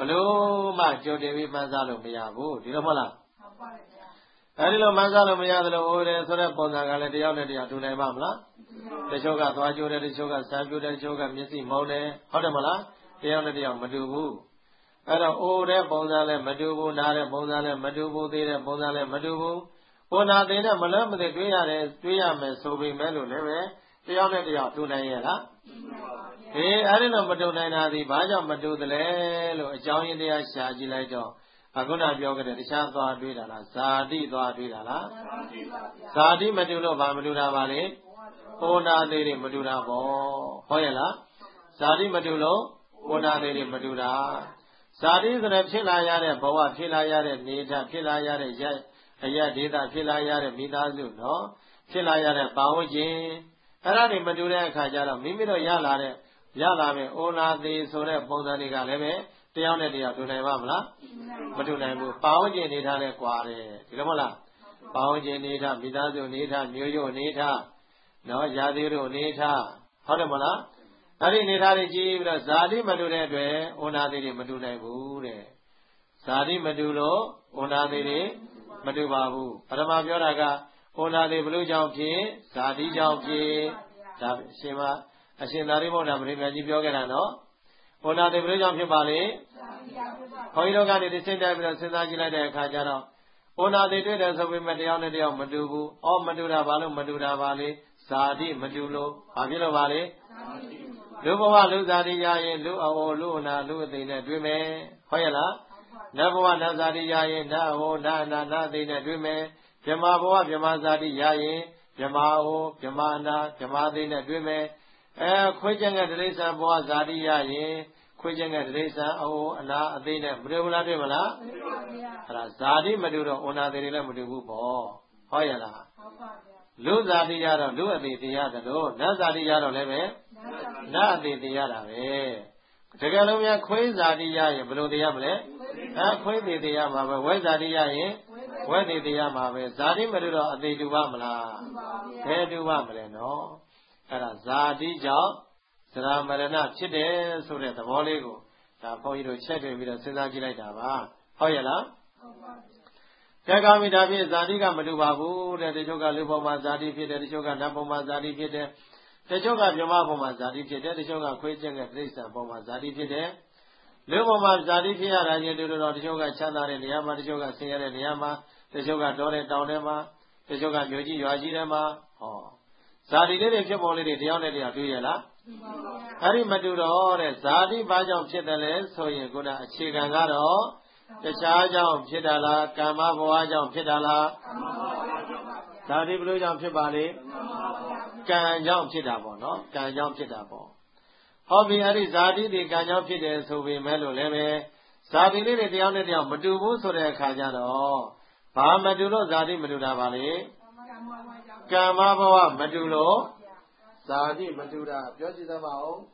လို့မှကြိုတင်ပြီးမှန်းစားလို့မရဘူးဒီလိုမဟုတ်လားအဲဒီလိုမှန်းစားလို့မရသလိုအိုးတယ်ဆိုတဲ့ပုံစံကလည်းတယောက်နဲ့တယောက်တူနိုင်ပါမလားတချို့ကသွားကြိုးတယ်တချို့ကစမ်းပြိုးတယ်တချို့ကမျက်စိမုန်းတယ်ဟုတ်တယ်မလားတယောက်နဲ့တယောက်မတူဘူးအဲ့တော့အိုးတဲ့ပုံစံလည်းမတူဘူးနားတဲ့ပုံစံလည်းမတူဘူးသေးတဲ့ပုံစံလည်းမတူဘူးဟိုနာသေးတဲ့မလွဲမသွေတွေးရတယ်တွေးရမယ်ဆိုပေမဲ့လို့လည်းပဲတယောက်နဲ့တယောက်တူနိုင်ရဲ့လားအေးအဲ့ဒီလိုမတူနိုင်တာဒီဘာကြောင့်မတူသလဲလို့အကြောင်းရင်းတရားရှာကြည့်လိုက်တော့အခုနပြောခဲ့တဲ့တခြားသွားတွေးတာလားဇာတိသွားတွေးတာလားဇာတိမတူလို့ဘာမတူတာပါလဲဟိုနာသေးတွေမတူတာပေါ့ဟုတ်ရဲ့လားဇာတိမတူလို့ဟိုနာသေးတွေမတူတာဇာတိဆိုတဲ့ဖြစ်လာရတဲ့ဘဝဖြစ်လာရတဲ့နေဓာတ်ဖြစ်လာရတဲ့ရက်အရက်ဒေသဖြစ်လာရတဲ့မိသားစုနော်ဖြစ်လာရတဲ့ပါဝကျင်အဲ့ဒါတွေမတူတဲ့အခါကျတော့မိမိတို့ရလာတဲ့ရလာမယ်အိုနာသေးဆိုတဲ့ပုံစံတွေကလည်းပဲတယောက်နဲ့တယောက်တူနိုင်ပါမလားမတူနိုင်ဘူးပါဝကျင်နေထားလဲကွာတယ်ဒီလိုမဟုတ်လားပါဝကျင်နေထားမိသားစုနေထားမျိုးရိုးနေထားနော်ရာသီတို့နေထားဟုတ်တယ်မလားအဲ့ဒီနေထားတွေကြည့်ပြီးတော့ဇာတိမတူတဲ့အတွက်အိုနာသေးတွေမတူနိုင်ဘူးတဲ့ဇာတိမတူလို့အိုနာသေးတွေမတူပါဘူးပထမပြောတာကအိုနာသေးဘလို့ကြောင့်ဖြစ်ဇာတိကြောင့်ဖြစ်ဒါအရှင်မအရှင်သာရိပုတ္တရာပရိသတ်ကြီးပြောခဲ့တာနော်အိုနာသေးဘလို့ကြောင့်ဖြစ်ပါလေခွန်ကြီးတို့ကနေသိတဲ့ပြီးတော့စဉ်းစားကြည့်လိုက်တဲ့အခါကျတော့အိုနာသေးတွေ့တယ်ဆိုပေမဲ့တရားနဲ့တရားမတူဘူးအော်မတူတာဘာလို့မတူတာပါလေဇာတိမတူလို့ဘာဖြစ်လို့ပါလေလူဘဝလူဇာတိရရင်လူအောလူအနာလူအသိနဲ့တွေ့မယ်ဟုတ်ရဲ့လားနတ်ဘဝနတ်ဇာတိရရင်နတ်ဟောနတ်အနာနတ်အသိနဲ့တွေ့မယ်ဗြဟ္မာဘဝဗြဟ္မာဇာတိရရင်ဗြဟ္မာဟောဗြဟ္မာအနာဗြဟ္မာအသိနဲ့တွေ့မယ်အဲခွေးကျင်တဲ့တိရစ္ဆာန်ဘဝဇာတိရရင်ခွေးကျင်တဲ့တိရစ္ဆာန်အောအနာအသိနဲ့မတွေ့ဘူးလားတွေ့မလားတွေ့ပါဗျာအဲ့ဒါဇာတိမတူတော့ဩနာသိတွေလည်းမတူဘူးပေါ့ဟုတ်ရဲ့လားဟုတ်ပါဗျာလူဇာတိရတော့လူအသိတရားတယ်လို့နတ်ဇာတိရတော့လည်းပဲနတ်အသိတရားတာပဲတကယ်လို့များခွေးဇာတိရရင်ဘယ်လိုတရားမလဲအဲခွေးသိတရားမှာပဲဝဲဇာတိရရင်ဝဲသိတရားမှာပဲဇာတိမတူတော့အသိတူပါမလားဘယ်တူပါမလဲနော်အဲ့ဒါဇာတိကြောင့်သရမရဏဖြစ်တယ်ဆိုတဲ့သဘောလေးကိုဒါဘုန်းကြီးတို့ချက်တွေ့ပြီးတော့စဉ်းစားကြည့်လိုက်တာပါဟုတ်ရဲ့လားဟုတ်ပါဘူးကဲကောင်းပြီဒါဖြင့်ဇာတိကမတူပါဘူးတဲ့တချို့ကလူဘုံမှာဇာတိဖြစ်တယ်တချို့ကနတ်ဘုံမှာဇာတိဖြစ်တယ်တချို့ကမြမဘုံမှာဇာတိဖြစ်တယ်တချို့ကခွေးကျင့်တဲ့တိရစ္ဆာန်ဘုံမှာဇာတိဖြစ်တယ်လူဘုံမှာဇာတိဖြစ်ရတာချင်းတူတော့တချို့ကချမ်းသာတဲ့နေရာမှာတချို့ကဆင်းရဲတဲ့နေရာမှာတချို့ကတောတဲ့တောင်ထဲမှာတချို့ကမြို့ကြီးရွာကြီးထဲမှာဟောဇာတိလေးတွေဖြစ်ပေါ်လေးတွေတရားနဲ့တရားတွေ့ရလားအဲ့ဒီမတူတော့တဲ့ဇာတိဘာကြောင့်ဖြစ်တယ်လဲဆိုရင်ခုနအခြေခံကတော့တခြားကြောင့်ဖြစ်တာလားကာမဘဝကြောင့်ဖြစ်တာလားဇာတိဘယ်လိုကြောင့်ဖြစ်ပါလဲကံကြောင့်ဖြစ်တာပေါ့နော်ကံကြောင့်ဖြစ်တာပေါ့ဟောပြီအဲ့ဒီဇာတိတွေကံကြောင့်ဖြစ်တယ်ဆိုပေမဲ့လို့လည်းပဲဇာတိလေးတွေတရားနဲ့တရားမတူဘူးဆိုတဲ့အခါကျတော့ဘာမတူလို့ဇာတိမတူတာပါလေကာမဘဝမတူလို့ဇာတိမတူတာပြောကြည့်သမောင်း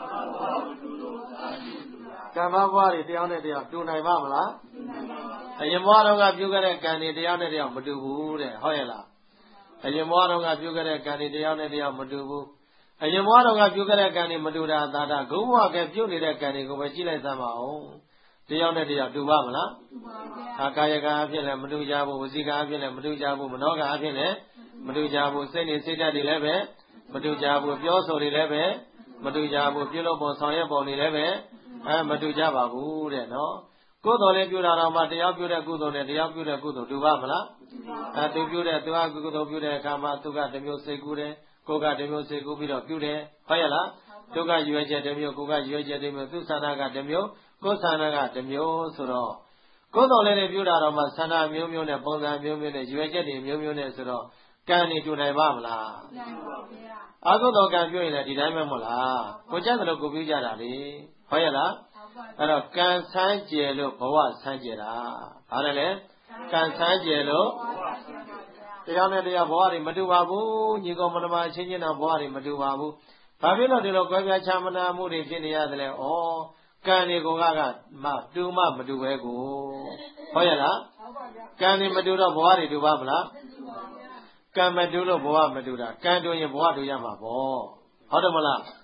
ကာမဘဝတွေတရားနဲ့တရားတူနိုင်ပါမလားအရင်ဘဝတော့ကပြုခဲ့တဲ့ကံတွေတရားနဲ့တရားမတူဘူးတဲ့ဟုတ်ရဲ့လားအရင်ဘဝတော့ကပြုခဲ့တဲ့ကံတွေတရားနဲ့တရားမတူဘူးအရင်ဘဝတော့ကပြုခဲ့တဲ့ကံတွေမတူတာသာတာဂုံဘဝကပြုနေတဲ့ကံတွေကိုပဲကြည့်လိုက်သမ်းပါအောင်တရားနဲ့တရားတူပါမလားတူပါဗျာအာကာယကအဖြစ်လည်းမတူကြဘူးဝစီကအဖြစ်လည်းမတူကြဘူးမနောကအဖြစ်လည်းမတူကြဘူးစိတ်နဲ့စိတ်ဓာတ်တွေလည်းပဲမတူကြဘူးပြောဆိုတွေလည်းပဲမတူကြဘူးပြုလုပ်ပုံဆောင်ရွက်ပုံတွေလည်းပဲအဲမတူကြပါဘူးတဲ့နော်ကုသိုလ်လေးပြုတာတော့မှတရားပြုတဲ့ကုသိုလ်နဲ့တရားပြုတဲ့ကုသိုလ်တူပါမလားအဲသူပြုတဲ့သူကကုသိုလ်ပြုတဲ့အခါမှာသူကတစ်မျိုးစိတ်ကူးတယ်ကိုယ်ကတစ်မျိုးစိတ်ကူးပြီးတော့ပြုတယ်ဟုတ်ရဲ့လားသူကရွေချက်တစ်မျိုးကိုယ်ကရွေချက်တစ်မျိုးသူဆန္ဒကတစ်မျိုးကိုယ်ဆန္ဒကတစ်မျိုးဆိုတော့ကုသိုလ်လေးတွေပြုတာတော့မှဆန္ဒမျိုးမျိုးနဲ့ပုံစံမျိုးမျိုးနဲ့ရွေချက်တွေမျိုးမျိုးနဲ့ဆိုတော့ကံနေတူနိုင်ပါမလားနိုင်ပါဗျာအကုသိုလ်ကံပြုရင်လည်းဒီတိုင်းပဲမဟုတ်လားကိုကြက်သလိုကိုပြုကြတာလေဟုတ်ရဲ့လားအဲ့တော့ကံဆန်းကျယ်လို့ဘဝဆန်းကျယ်တာဘာလဲလဲကံဆန်းကျယ်လို့တရားနဲ့တရားဘဝတွေမတူပါဘူးညီကောင်မနှမအချင်းချင်းတော့ဘဝတွေမတူပါဘူးဘာဖြစ်လို့ဒီလိုကွဲပြားခြားမနာမှုတွေဖြစ်နေရတယ်လဲဩကံတွေကိုကကမတူမမတူပဲကိုဟုတ်ရဲ့လားကံတွေမတူတော့ဘဝတွေတူပါမလားကံမတူလို့ဘဝမတူတာကံတူရင်ဘဝတူရမှာပေါ့ဟုတ်တယ်မလား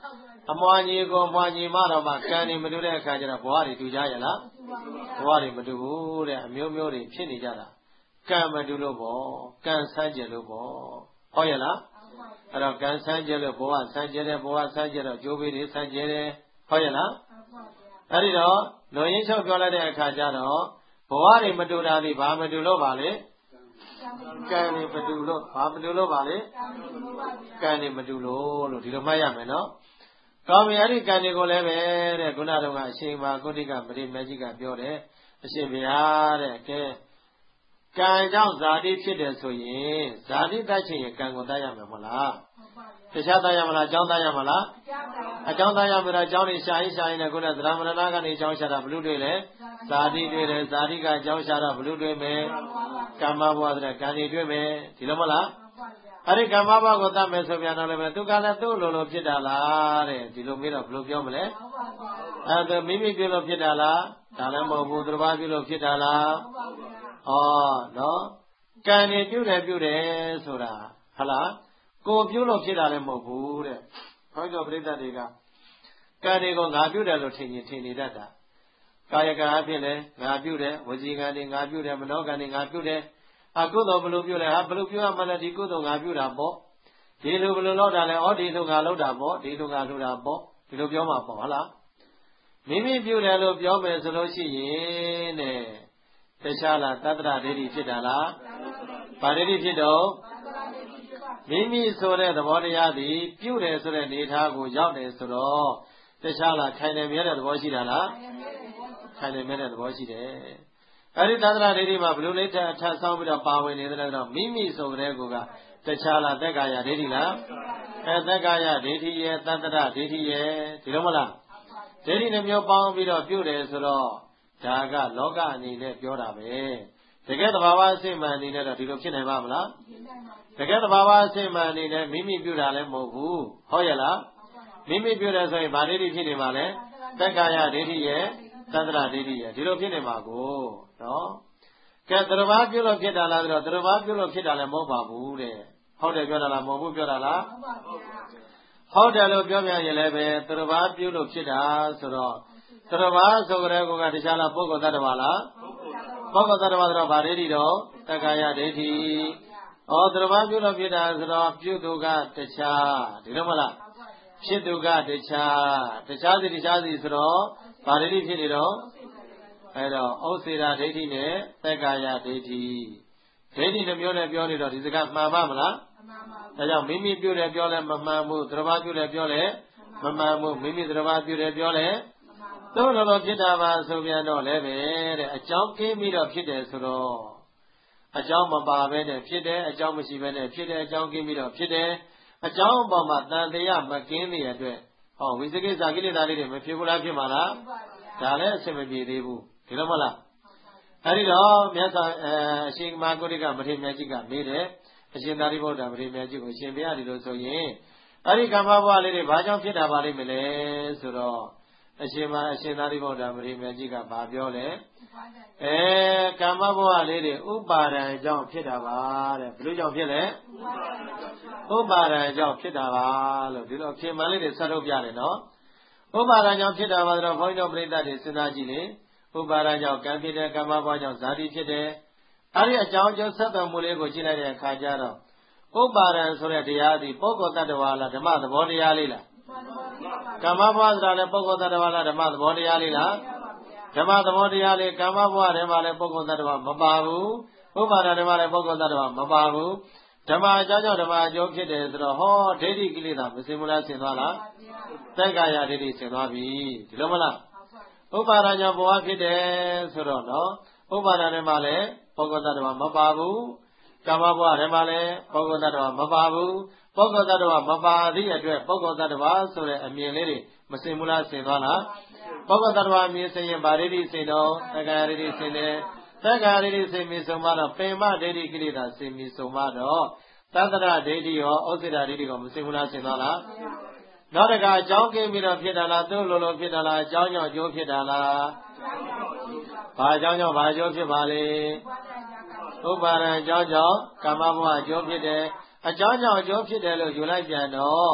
အမွာညီကိုအမွာညီမတော်မှာကံနေမတူတဲ့အခါကျတော့ဘဝတွေတူကြရလားဘဝတွေမတူဘူးတဲ့အမျိုးမျိုးတွေဖြစ်နေကြတာကံမတူလို့ပေါ့ကံဆန်းကျင်လို့ပေါ့ဟုတ်ရဲ့လားအဲ့တော့ကံဆန်းကျင်လို့ဘဝဆန်းကျင်တယ်ဘဝဆန်းကျင်တော့ကျိုးပေးတွေဆန်းကျင်တယ်ဟုတ်ရဲ့လားအဲ့ဒီတော့လူရင်းချုပ်ပြောလိုက်တဲ့အခါကျတော့ဘဝတွေမတူတာဒီဘာမတူလို့ပါလဲကံတွေမတူလို့ဘာမတူလို့ပါလဲကံတွေမတူလို့လို့ဒီလိုမှတ်ရမယ်နော်ကောင်းပြီအဲ့ဒီကံတွေကိုလည်းပဲတဲ့ခုနကတော့အရှင်မာကုဋ္ဌိကပရိမေကြီးကပြောတယ်အရှင်ဘုရားတဲ့ကဲကံကြောင့်ဇာတိဖြစ်တယ်ဆိုရင်ဇာတိတတ်ချင်ရင်ကံကိုတတ်ရမယ်မဟုတ်လားတခြားတတ်ရမလားအကြောင်းတတ်ရမလားအကြောင်းတတ်ရမယ်အကြောင်းနေရှာရင်ရှာရင်လည်းခုနသရမရဏကနေအကြောင်းရှာတာဘလို့တွေ့လဲဇာတိတွေ့တယ်ဇာတိကအကြောင်းရှာတော့ဘလို့တွေ့မယ်ကမ္မဘဝတဲ့ကံတွေတွေ့မယ်ဒီလိုမဟုတ်လားအဲ့ဒီကမ္မဘဝကိုတတ်မယ်ဆိုပြန်တော့လည်းပဲသူကလည်းသူ့လိုလိုဖြစ်တာလားတဲ့ဒီလိုမေးတော့ဘလို့ပြောမလဲအဲ့ဒါမိမိပြုလို့ဖြစ်တာလားဒါလည်းမဟုတ်ဘူးသူတစ်ပါးပြုလို့ဖြစ်တာလားဩနော်ကံနေပြုတယ်ပြုတယ်ဆိုတာဟုတ်လားကိုပြုလို့ဖြစ်တာလည်းမဟုတ်ဘူးတဲ့ဘုန်းတော်ပြိဿတွေကကံတွေကိုငါပြုတယ်လို့ထင်ရင်ထင်နေတတ်တာကာယကံအဖြစ်လည်းငါပြုတယ်ဝစီကံတွေငါပြုတယ်မနောကံတွေငါပြုတယ်အကုသိုလ်ဘလို့ပြုလဲဟာဘလို့ပြုရမှလဲဒီကုသိုလ်ငါပြုတာပေါ့ဒီလိုဘလို့လောက်တာလဲဩဒီလိုငါလောက်တာပေါ့ဒီလိုငါလှူတာပေါ့ဒီလိုပြောမှာပေါ့ဟုတ်လားမိမိပြုတယ်လို့ပြောမယ်ဆိုလို့ရှိရင်တဲ့တခြားလားတတ္တရဒိဋ္ဌိဖြစ်တာလားဗာဒိဋ္ဌိဖြစ်တော့မိမိဆိုတဲ့သဘောတရားသည်ပြုတယ်ဆိုတဲ့နေသားကိုရောက်တယ်ဆိုတော့တခြားလားခိုင်တယ်မြဲတဲ့သဘောရှိတာလားခိုင်တယ်မြဲတဲ့သဘောရှိတယ်အဲ့ဒီတတ္တရဒိဋ္ဌိမှာဘလို့လေးထပ်ထပ်ဆောင်ပြီးတော့ပါဝင်နေတယ်တော့မိမိဆိုတဲ့ကိုကတခြားလားသက်ကာယဒိဋ္ဌိလားအဲသက်ကာယဒိဋ္ဌိရဲ့တတ္တရဒိဋ္ဌိရဲ့ဒီလိုမလားဒိဋ္ဌိနှမျိုးပေါင်းပြီးတော့ပြုတယ်ဆိုတော့ဒါကလောကအနေနဲ့ပြောတာပဲတကယ်သဘာဝအစစ်မှန်အနေနဲ့တော့ဒီလိုဖြစ်နိုင်ပါမလားတကယ်သဘာဝအစစ်မှန်အနေနဲ့မိမိပြုတာလည်းမဟုတ်ဘူးဟုတ်ရဲ့လားမိမိပြုတယ်ဆိုရင်ဗာဒိဋ္ဌိဖြစ်နေမှာလဲသက်ကာယဒိဋ္ဌိရဲ့တတ္တရဒိဋ္ဌိရဲ့ဒီလိုဖြစ်နေမှာကိုနော်ကဲသရဘာပြုလို့ဖြစ်တာလားဆိုတော့သရဘာပြုလို့ဖြစ်တာလည်းမဟုတ်ပါဘူးတဲ့ဟုတ်တယ်ပြောတာလားမဟုတ်ဘူးပြောတာလားဟုတ်တယ်လို့ပြောပြန်ရင်လည်းပဲသရဘာပြုလို့ဖြစ်တာဆိုတော့သရဘာဆိုကြတဲ့ကောကတခြားလားပုဂ္ဂိုလ်တ attva လားပုဂ္ဂိုလ်တ attva ဆိုတော့ဗာဒိဋ္ဌိတော့တက္ကာယဒိဋ္ဌိဩသရဘာပြုလို့ဖြစ်တာဆိုတော့ပြုသူကတခြားဒီလိုမလားဖြစ်သူကတခြားတခြားစီတခြားစီဆိုတော့ဗာဒိဋ္ဌိဖြစ်နေတော့အဲ့တော့ဩစေရာဒိဋ္ဌိနဲ့သက္ကာယဒိဋ္ဌိဒိဋ္ဌိနှမျိုးနဲ့ပြောနေတော့ဒီစကားမှန်ပါမလားဒါကြောင့်မိမိပြုတယ်ပြောလဲမမှန်ဘူးသရဘာပြုတယ်ပြောလဲမမှန်ဘူးမိမိသရဘာပြုတယ်ပြောလဲသို့တော်တော်ဖြစ်တာပါဆိုပြန်တော့လည်းပဲတဲ့အကြောင်းကင်းပြီးတော့ဖြစ်တယ်ဆိုတော့အကြောင်းမပါဘဲနဲ့ဖြစ်တယ်အကြောင်းမရှိဘဲနဲ့ဖြစ်တယ်အကြောင်းကင်းပြီးတော့ဖြစ်တယ်အကြောင်းအပေါ်မှာတန်တရားမကင်းတဲ့အတွက်ဟောဝိသကိစ္စကိလေသာလေးတွေမဖြစ်ဘူးလားဖြစ်မှာလားဒါလည်းအဆင်မပြေသေးဘူးဒီလိုမလားအဲ့ဒီတော့မြတ်စွာအရှင်မဟာကုဋ္ဌိကမထေရမြတ်ကြီးကမေးတယ်အရှင်သာရိပုတ္တရာမထေရမြတ်ကြီးကိုအရှင်ဘုရားဒီလိုဆိုရင်အဲ့ဒီကမ္မဘဝလေးတွေဘာကြောင့်ဖြစ်တာပါလိမ့်မလဲဆိုတော့အရှင်မအရှင်သာရိပုတ္တရာမထေရမြတ်ကြီးကဘာပြောလဲအဲကမ္မဘဝလေးတွေဥပါဒံကြောင့်ဖြစ်တာပါတဲ့ဘယ်လိုကြောင့်ဖြစ်လဲဥပါဒံကြောင့်ဖြစ်တာပါလို့ဒီလိုအဖြစ်မှန်လေးတွေဆက်ထုတ်ပြတယ်နော်ဥပါဒံကြောင့်ဖြစ်တာပါဆိုတော့ဘုန်းကြီးတို့ပြိဿတွေစဉ်းစားကြည့်လေဥပါဒံကြောင့်ကံဖြစ်တယ်ကမ္မဘဝကြောင့်ဇာတိဖြစ်တယ်အဲ့ဒီအကြောင်းအကျိုးဆက်သွယ်မှုလေးကိုကြည့်လိုက်တဲ့အခါကျတော့ဥပါဒံဆိုတဲ့တရားသည်ပုဂ္ဂိုလ်တ attva လားဓမ္မသဘောတရားလေးလားကမ္မဘဝဆိုတာလည်းပုဂ္ဂိုလ်တ attva လားဓမ္မသဘောတရားလေးလားဓမ္မသဘောတရားလေးကမ္မဘဝထဲမှာလည်းပုဂ္ဂိုလ်တ attva မပါဘူးဥပါဒံထဲမှာလည်းပုဂ္ဂိုလ်တ attva မပါဘူးဓမ္မအကြောင်းကြောင့်ဓမ္မအကျိုးဖြစ်တယ်ဆိုတော့ဟောဒိဋ္ဌိကိလေသာမစင်ဘူးလားဆင်သွားလားသက္ကာယဒိဋ္ဌိဆင်သွားပြီဒီလိုမလားဥပါဒံကြောင့်ဘဝဖြစ်တယ်ဆိုတော့နော်ဥပါဒံထဲမှာလည်းပုဂ္ဂိုလ်တ attva မပါဘူးကမ္မဘဝထဲမှာလည်းပုဂ္ဂိုလ်တ attva မပါဘူးပုဂ္ဂိုလ်တ attva မပါသည့်အတွက်ပုဂ္ဂိုလ်တ attva ဆိုတဲ့အမြင်လေးတွေမစင်ဘူးလားဆင်သွားလားပုဂ္ဂိုလ်တ attva အမြင်စင်ရင်ဗာဒိဋ္ဌိစင်တော့သက္ကာယဒိဋ္ဌိစင်တယ်သက္ကာယဒိဋ္ဌိစင်ပြီဆိုမှတော့ပင်မဒိဋ္ဌိကိလေသာစင်ပြီဆိုမှတော့တတ္တရဒိဋ္ဌိရောဩစေတဒိဋ္ဌိရောမစင်ဘူးလားဆင်သွားလားနောက်တခါအကြောင်းကင်းပြီးတော့ဖြစ်တာလားသူ့လိုလိုဖြစ်တာလားအကြောင်းကြောင့်ကျိုးဖြစ်တာလားဘာအကြောင်းကြောင့်ဘာကျိုးဖြစ်ပါလဲဥပါဒံအကြောင်းကြောင့်ကာမဘဝအကျိုးဖြစ်တယ်အကြောင်းကြောင့်အကျိုးဖြစ်တယ်လို့ယူလိုက်ပြန်တော့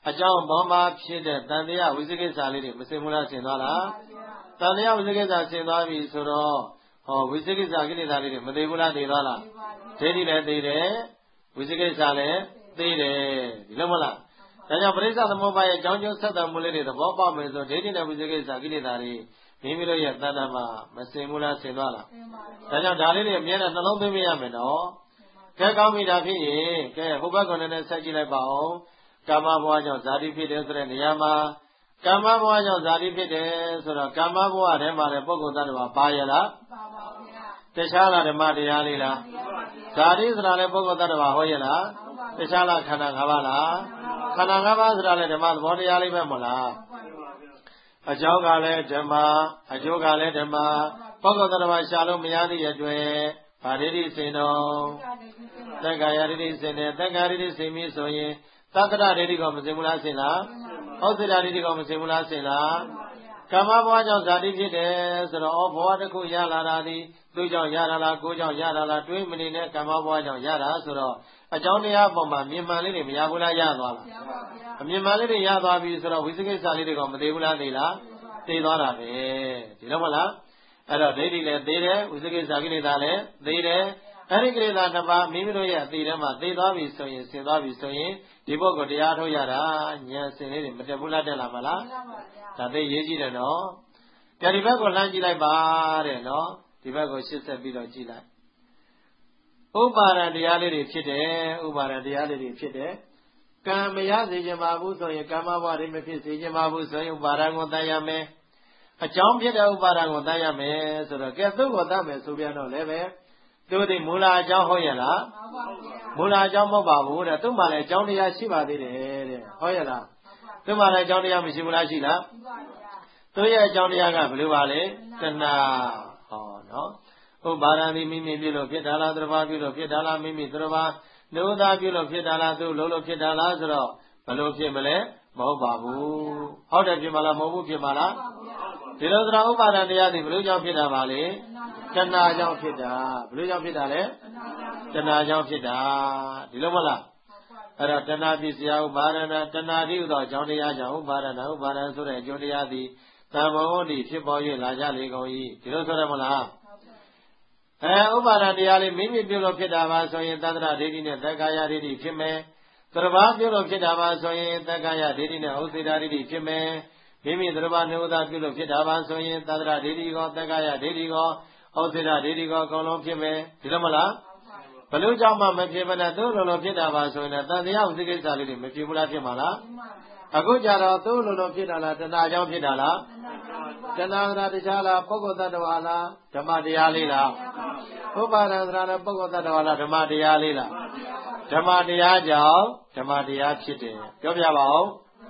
အကြောင်းဘောမှာဖြစ်တဲ့တန်တရားဝိသိကိစ္စလေးတွေမစင်ဘူးလားဆင်သွားလားတန်တရားဝိသိကိစ္စဆင်သွားပြီဆိုတော့ဟောဝိသိကိစ္စကိလေသာလေးတွေမသေးဘူးလားသေးသွားလားဒိဋ္ဌိလည်းသေးတယ်ဝိသိကိစ္စလည်းသေးတယ်ဒီလိုမလားဒါကြောင့်ပရိစ္ဆေသမုပ္ပါရဲ့အကြောင်းကျိုးဆက်သွယ်မှုလေးတွေသဘောပေါက်မယ်ဆိုဒိဋ္ဌိနဲ့ဝိသိကိစ္စကိလေသာတွေမိမိတို့ရဲ့တဏ္ဍာမှာမစင်ဘူးလားဆင်သွားလားဒါကြောင့်ဒါလေးတွေအမြဲတမ်းနှလုံးသွင်းရမယ်နော်ကဲကောင်းပြီဒါဖြစ်ရင်ကဲဟိုဘက်ကနေနဲ့ဆက်ကြည့်လိုက်ပါအောင်ကာမဘဝကြောင့်ဇာတိဖြစ်တယ်ဆိုတဲ့နေရာမှာကာမဘဝကြောင့်ဇာတိဖြစ်တယ်ဆိုတော့ကာမဘဝထဲမှာလည်းပုဂ္ဂိုလ်သတ္တဝါပါရလားပါပါဗျာတခြားလားဓမ္မတရားလေးလားဇာတိဆိုတာလည်းပုဂ္ဂိုလ်သတ္တဝါဟောရလားတခြားလားခန္ဓာ၅ပါးလားခန္ဓာ၅ပါးဆိုတာလည်းဓမ္မသဘောတရားလေးပဲမဟုတ်လားအကြောင်းကလည်းဓမ္မအကျိုးကလည်းဓမ္မပုဂ္ဂိုလ်သတ္တဝါရှာလို့မရသည့်အတွက်ဗာဒိဋ္ဌိစင်တော်သက္ကာယဒိဋ္ဌိစင်တယ်သက္ကာဒိဋ္ဌိစင်ပြီဆိုရင်သတ္တရဒိဋ္ဌိကောမစင်ဘူးလားစင်လားဩစေတဒိဋ္ဌိကောမစင်ဘူးလားစင်လားကာမဘဝကြောင့်ဇာတိဖြစ်တယ်ဆိုတော့ဩဘဝတစ်ခုရလာတာဒီသူ့ကြောင့်ရတာလားကိုယ်ကြောင့်ရတာလားတွေးမနေနဲ့ကာမဘဝကြောင့်ရတာဆိုတော့အကြောင်းတရားပေါ်မှာမြင်မှန်လေးတွေမရဘူးလားရသွားလားအမြင်မှန်လေးတွေရသွားပြီဆိုတော့ဝိသိကိစ္စလေးတွေကမသေးဘူးလားသေးလားသေးသွားတာပဲဒီလိုမလားအဲ့တော့ဒိဋ္ဌိလည်းသေးတယ်ဝိသိကိစ္စကိလေသာလည်းသေးတယ်အဲ့ဒီကိလေသာနှစ်ပါးမိမိတို့ရဲ့အသေးထဲမှာသေသွားပြီဆိုရင်ဆင်သွားပြီဆိုရင်ဒီပုဂ္ဂိုလ်တရားထုတ်ရတာဉာဏ်စင်လေးတွေမတက်ဘူးလားတက်လာမလားဒါသိရေးကြည့်တယ်နော်ကြဒီဘက်ကိုလှမ်းကြည့်လိုက်ပါတဲ့နော်ဒီဘက်ကိုရှင်းဆက်ပြီးတော့ကြည့်လိုက်ဥပါဒံတရားလေးတွေဖြစ်တယ်ဥပါဒံတရားလေးတွေဖြစ်တယ်ကံမရစေခြင်းပါဘူးဆိုရင်ကာမဘဝတွေမဖြစ်စေခြင်းပါဘူးဆိုရင်ဥပါဒံကိုတန်ရမယ်အကြောင်းဖြစ်တဲ့ဥပါဒံကိုတန်ရမယ်ဆိုတော့ကဲသူ့ကိုတတ်မယ်ဆိုပြန်တော့လည်းပဲသူဒီမူလအကြောင်းဟုတ်ရလားမူလအကြောင်းမဟုတ်ပါဘူးတဲ့သူ့မှာလည်းအကြောင်းတရားရှိပါသေးတယ်တဲ့ဟုတ်ရလားသူ့မှာလည်းအကြောင်းတရားမရှိဘူးလားရှိလားသူရဲ့အကြောင်းတရားကဘယ်လိုပါလဲတဏှာဟောနော်ဥပါဒံဒီမိမိပြုလို့ဖြစ်တာလားသတ္တဝါပြုလို့ဖြစ်တာလားမိမိသတ္တဝါနှုတ်သားပြုလို့ဖြစ်တာလားသူ့လုံးလို့ဖြစ်တာလားဆိုတော့ဘယ်လိုဖြစ်မလဲမဟုတ်ပါဘူးဟုတ်တယ်ဖြစ်မလားမဟုတ်ဘူးဖြစ်မလားဒီလိုသရဥပါဒံတရားတွေဘယ်လိုကြောင့်ဖြစ်တာပါလဲတဏှာကြောင့်ဖြစ်တာဘယ်လိုကြောင့်ဖြစ်တာလဲတဏှာကြောင့်ဖြစ်တာဒီလိုမလားအဲ့တော့တဏှာပစ္စယဥပါဒနာတဏှာတိဥသောအကြောင်းတရားကြောင့်ဥပါဒနာဥပါဒံဆိုတဲ့အကျိုးတရားသည်သံဘောဝတိဖြစ်ပေါ်၍လာကြလေကုန်၏ဒီလိုဆိုရမလားအဲဥပါဒံတရားလေးမိမိပြုလို့ဖြစ်တာပါဆိုရင်သတ္တရဒိဋ္ဌိနဲ့သက္ကာယဒိဋ္ဌိဖြစ်မယ်သရဘာပြုလို့ဖြစ်တာပါဆိုရင်သက္ကာယဒိဋ္ဌိနဲ့ဥစေတဒိဋ္ဌိဖြစ်မယ်မိမိသရဘာနှုတ်သားပြုလို့ဖြစ်တာပါဆိုရင်သတ္တရဒိဋ္ဌိကောသက္ကာယဒိဋ္ဌိကောဩစေတဒိဋ္ဌိကောအကုန်လုံးဖြစ်မယ်ဒီလိုမလားဘယ်လိုကြောင့်မှမဖြစ်မနဲ့သူ့လိုလိုဖြစ်တာပါဆိုရင်တန်တရားဥသိကိစ္စလေးတွေမဖြစ်ဘူးလားဖြစ်မှာလားအခုကြတော့သူ့လိုလိုဖြစ်တာလားတဏှာကြောင့်ဖြစ်တာလားတဏှာကတခြားလားပုဂ္ဂိုလ်တ attva လားဓမ္မတရားလေးလားဥပါဒံသရဏပုဂ္ဂိုလ်တ attva လားဓမ္မတရားလေးလားဓမ္မတရားကြောင့်ဓမ္မတရားဖြစ်တယ်ပြောပြပါဦး